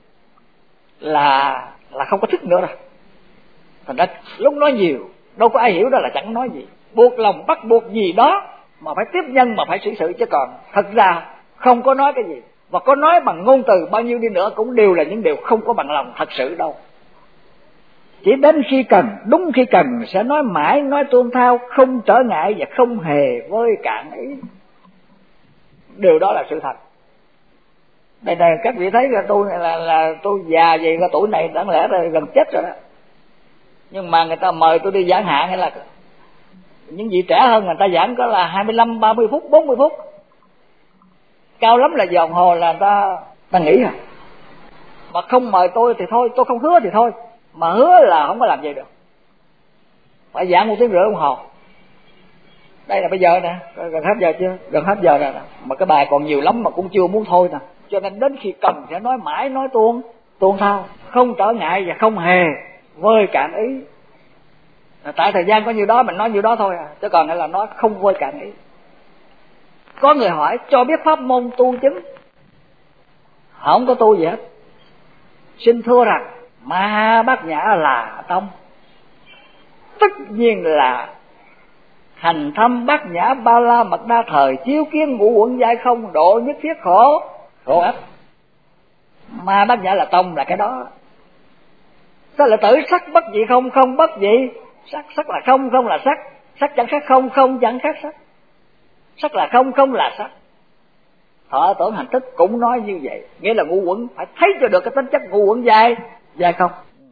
là không có thích nữa đâu. Thành ra lúc nói nhiều đâu có ai hiểu đó là chẳng nói gì, buộc lòng bắt buộc gì đó mà phải tiếp nhân, mà phải xử sự. Chứ còn thật ra không có nói cái gì, và có nói bằng ngôn từ bao nhiêu đi nữa cũng đều là những điều không có bằng lòng thật sự đâu. Chỉ đến khi cần, đúng khi cần sẽ nói mãi, nói tuôn thao, không trở ngại và không hề vơi cạn ý. Điều đó là sự thật. Đây này các vị thấy là tôi là tôi già vậy, cái tuổi này đáng lẽ là gần chết rồi đó. Nhưng mà người ta mời tôi đi giảng hạ, hay là những vị trẻ hơn người ta giảng có là 25, 30 phút, 40 phút. Cao lắm là vòng hồ là người ta nghỉ rồi. Mà không mời tôi thì thôi, tôi không hứa thì thôi. Mà hứa là không có làm gì được, phải giảng 1 tiếng rưỡi đồng hồ. Đây là bây giờ nè, gần hết giờ chưa? Gần hết giờ rồi nè. Mà cái bài còn nhiều lắm mà cũng chưa muốn thôi nè. Cho nên đến khi cần sẽ nói mãi, nói tuôn thao, không trở ngại và không hề vơi cạn ý. Tại thời gian có nhiêu đó mình nói nhiêu đó thôi chứ còn là nói không vơi cạn ý. Có người hỏi cho biết pháp môn tu chứng, không có tu gì hết. Xin thưa rằng Ma Bát Nhã là tông, tất nhiên là hành thâm Bát Nhã Ba La Mật Đa thời, chiếu kiến ngũ uẩn giai không, độ nhất thiết khổ ách. Ma Bát Nhã là tông là cái đó. Sao lại tử sắc bất dị không, không bất dị sắc, sắc là không, không là sắc, sắc chẳng khác không, không chẳng khác sắc, sắc là không, không là sắc. Thọ tưởng hành thức cũng nói như vậy, nghĩa là ngũ uẩn phải thấy cho được cái tính chất ngũ uẩn giai không.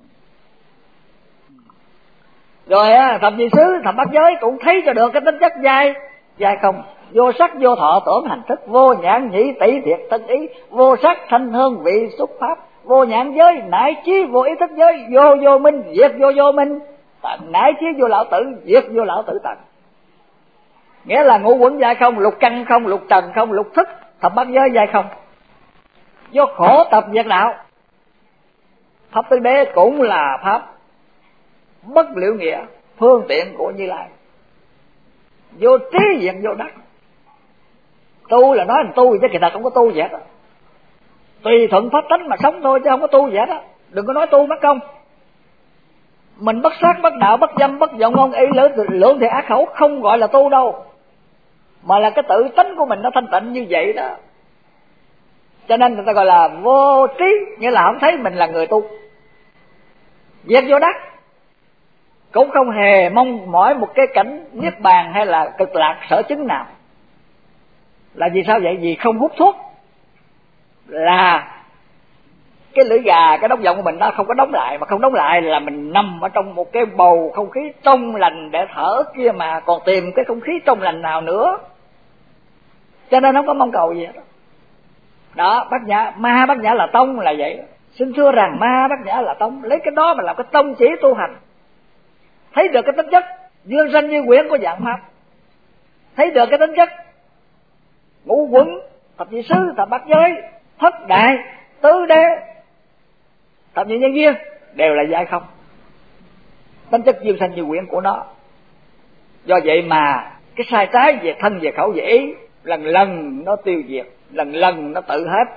Rồi thập nhị xứ, thập bát giới cũng thấy cho được cái tính chất giai không. Vô sắc, vô thọ tưởng hành thức, vô nhãn nhĩ tỷ thiệt thân ý, vô sắc thanh hương vị xúc pháp, vô nhãn giới nải chí, vô ý thức giới, vô minh diệt vô minh, nải chí vô lão tử diệt vô lão tử tận. Nghĩa là ngũ quẩn dạy không, lục căn không, lục trần không, lục thức, thập bát giới dạy không. Do khổ tập diệt đạo. Pháp tứ đế cũng là pháp bất liễu nghĩa, phương tiện của Như Lai. Vô trí diện vô đắc. Tu là nói là tu chứ kỳ thật không có tu gì hết. Tùy thuận pháp tánh mà sống thôi chứ không có tu gì hết á. Đừng có nói tu mất công. Mình bất sát, bất đạo, bất dâm, bất vọng ngôn ý, lưỡng thiệt ác khẩu không gọi là tu đâu, mà là cái tự tánh của mình nó thanh tịnh như vậy đó. Cho nên người ta gọi là vô trí, nghĩa là không thấy mình là người tu. Diệt vô đắc, cũng không hề mong mỏi một cái cảnh niết bàn hay là cực lạc sở chứng nào. Là vì sao vậy? Vì không hút thuốc, là cái lưỡi gà, cái đống giọng của mình nó không có đóng lại, mà không đóng lại là mình nằm ở trong một cái bầu không khí trong lành để thở kia, mà còn tìm cái không khí trong lành nào nữa. Cho nên không có mong cầu gì hết đó. Bát Nhã, ma Bát Nhã là tông là vậy. Xin thưa rằng ma Bát Nhã là tông, lấy cái đó mà làm cái tông chỉ tu hành, thấy được cái tính chất dương sanh như quyển của dạng pháp, thấy được cái tính chất ngũ quẩn, thập nhị xứ, thập bát giới, thất đại, tứ đế, thập nhị nhân duyên đều là giải không, tính chất dương sanh như quyển của nó. Do vậy mà cái sai trái về thân, về khẩu, về ý lần lần nó tiêu diệt, lần lần nó tự hết,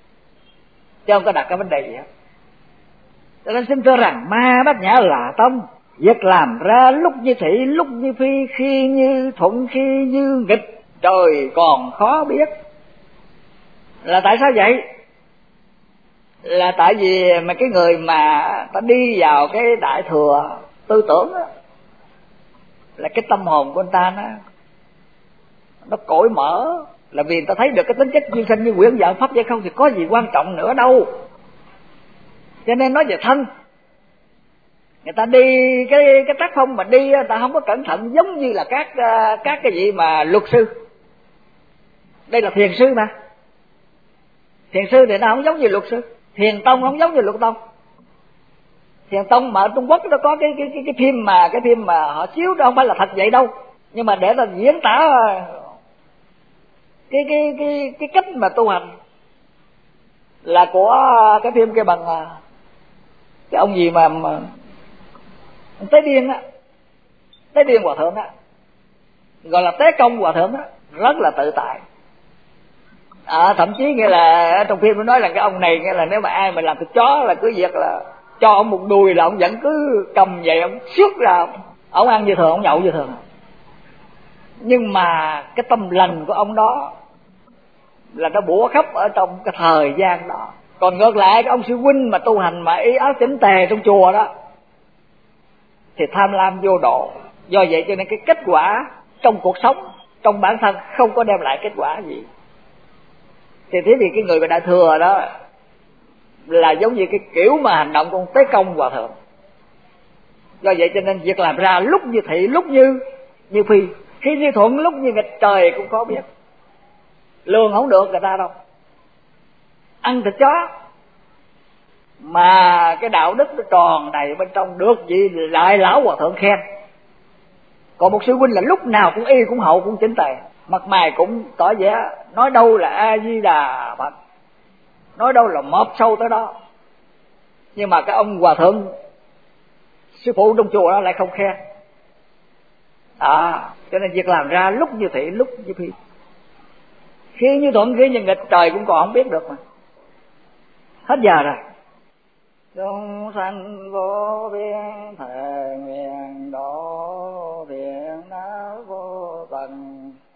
chứ không có đặt cái vấn đề gì hết. Cho nên xin thưa rằng ma Bát Nhã là tông, việc làm ra lúc như thị, lúc như phi, khi như thuận, khi như nghịch, trời còn khó biết. Là tại sao vậy? Là tại vì mà cái người mà ta đi vào cái đại thừa tư tưởng đó, là cái tâm hồn của anh ta nó cởi mở, là vì người ta thấy được cái tính chất duyên sinh như quyển dạng pháp vậy không, thì có gì quan trọng nữa đâu. Cho nên nói về thân, người ta đi cái tác phong mà đi, người ta không có cẩn thận, giống như là các cái vị mà luật sư. Đây là thiền sư mà. Thiền sư thì nó không giống như luật sư, thiền tông không giống như luật tông. Thiền tông mà ở Trung Quốc nó có cái phim mà họ chiếu đó không phải là thật vậy đâu, nhưng mà để là diễn tả cái cách mà tu hành là của cái phim kia bằng cái ông gì mà Tế Điên á, Tế Điên Hòa Thượng á, gọi là Tế Công Hòa Thượng á, rất là tự tại. Thậm chí nghĩa là ở trong phim nó nói là cái ông này nghĩa là nếu mà ai mà làm thịt chó là cứ việc là cho ông một đùi là ông vẫn cứ cầm vậy, ông suốt là ông ăn như thường, ông nhậu như thường. Nhưng mà cái tâm lành của ông đó là nó bủa khắp ở trong cái thời gian đó. Còn ngược lại cái ông sư huynh mà tu hành mà y áo chỉnh tề trong chùa đó thì tham lam vô độ. Do vậy cho nên cái kết quả trong cuộc sống, trong bản thân không có đem lại kết quả gì. Thì thế thì cái người mà đại thừa đó là giống như cái kiểu mà hành động của Tế Công Hòa Thượng. Do vậy cho nên việc làm ra lúc như thị, lúc như phi, khi như thuận, lúc như nghịch, trời cũng có biết. Lường không được người ta đâu. Ăn thịt chó mà cái đạo đức nó tròn đầy bên trong, được gì lại lão Hòa Thượng khen. Còn một sư huynh là lúc nào cũng y, cũng hậu, cũng chỉnh tề, mặt mày cũng tỏ vẻ, nói đâu là A Di Đà Phật, nói đâu là mọp sâu tới đó. Nhưng mà cái ông Hòa Thượng sư phụ trong chùa đó lại không khen. Cho nên việc làm ra lúc như thị, lúc như phi, khi như thuận, khi như nghịch, trời cũng còn không biết được mà. Hết giờ rồi. Chúng sanh vô biên thề nguyện độ thiện não vô tận,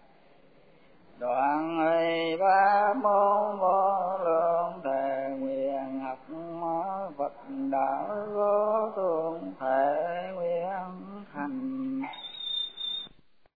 đoạn ấy ba môn vô lượng thề nguyện học Phật đạo vô thượng thể nguyện thành.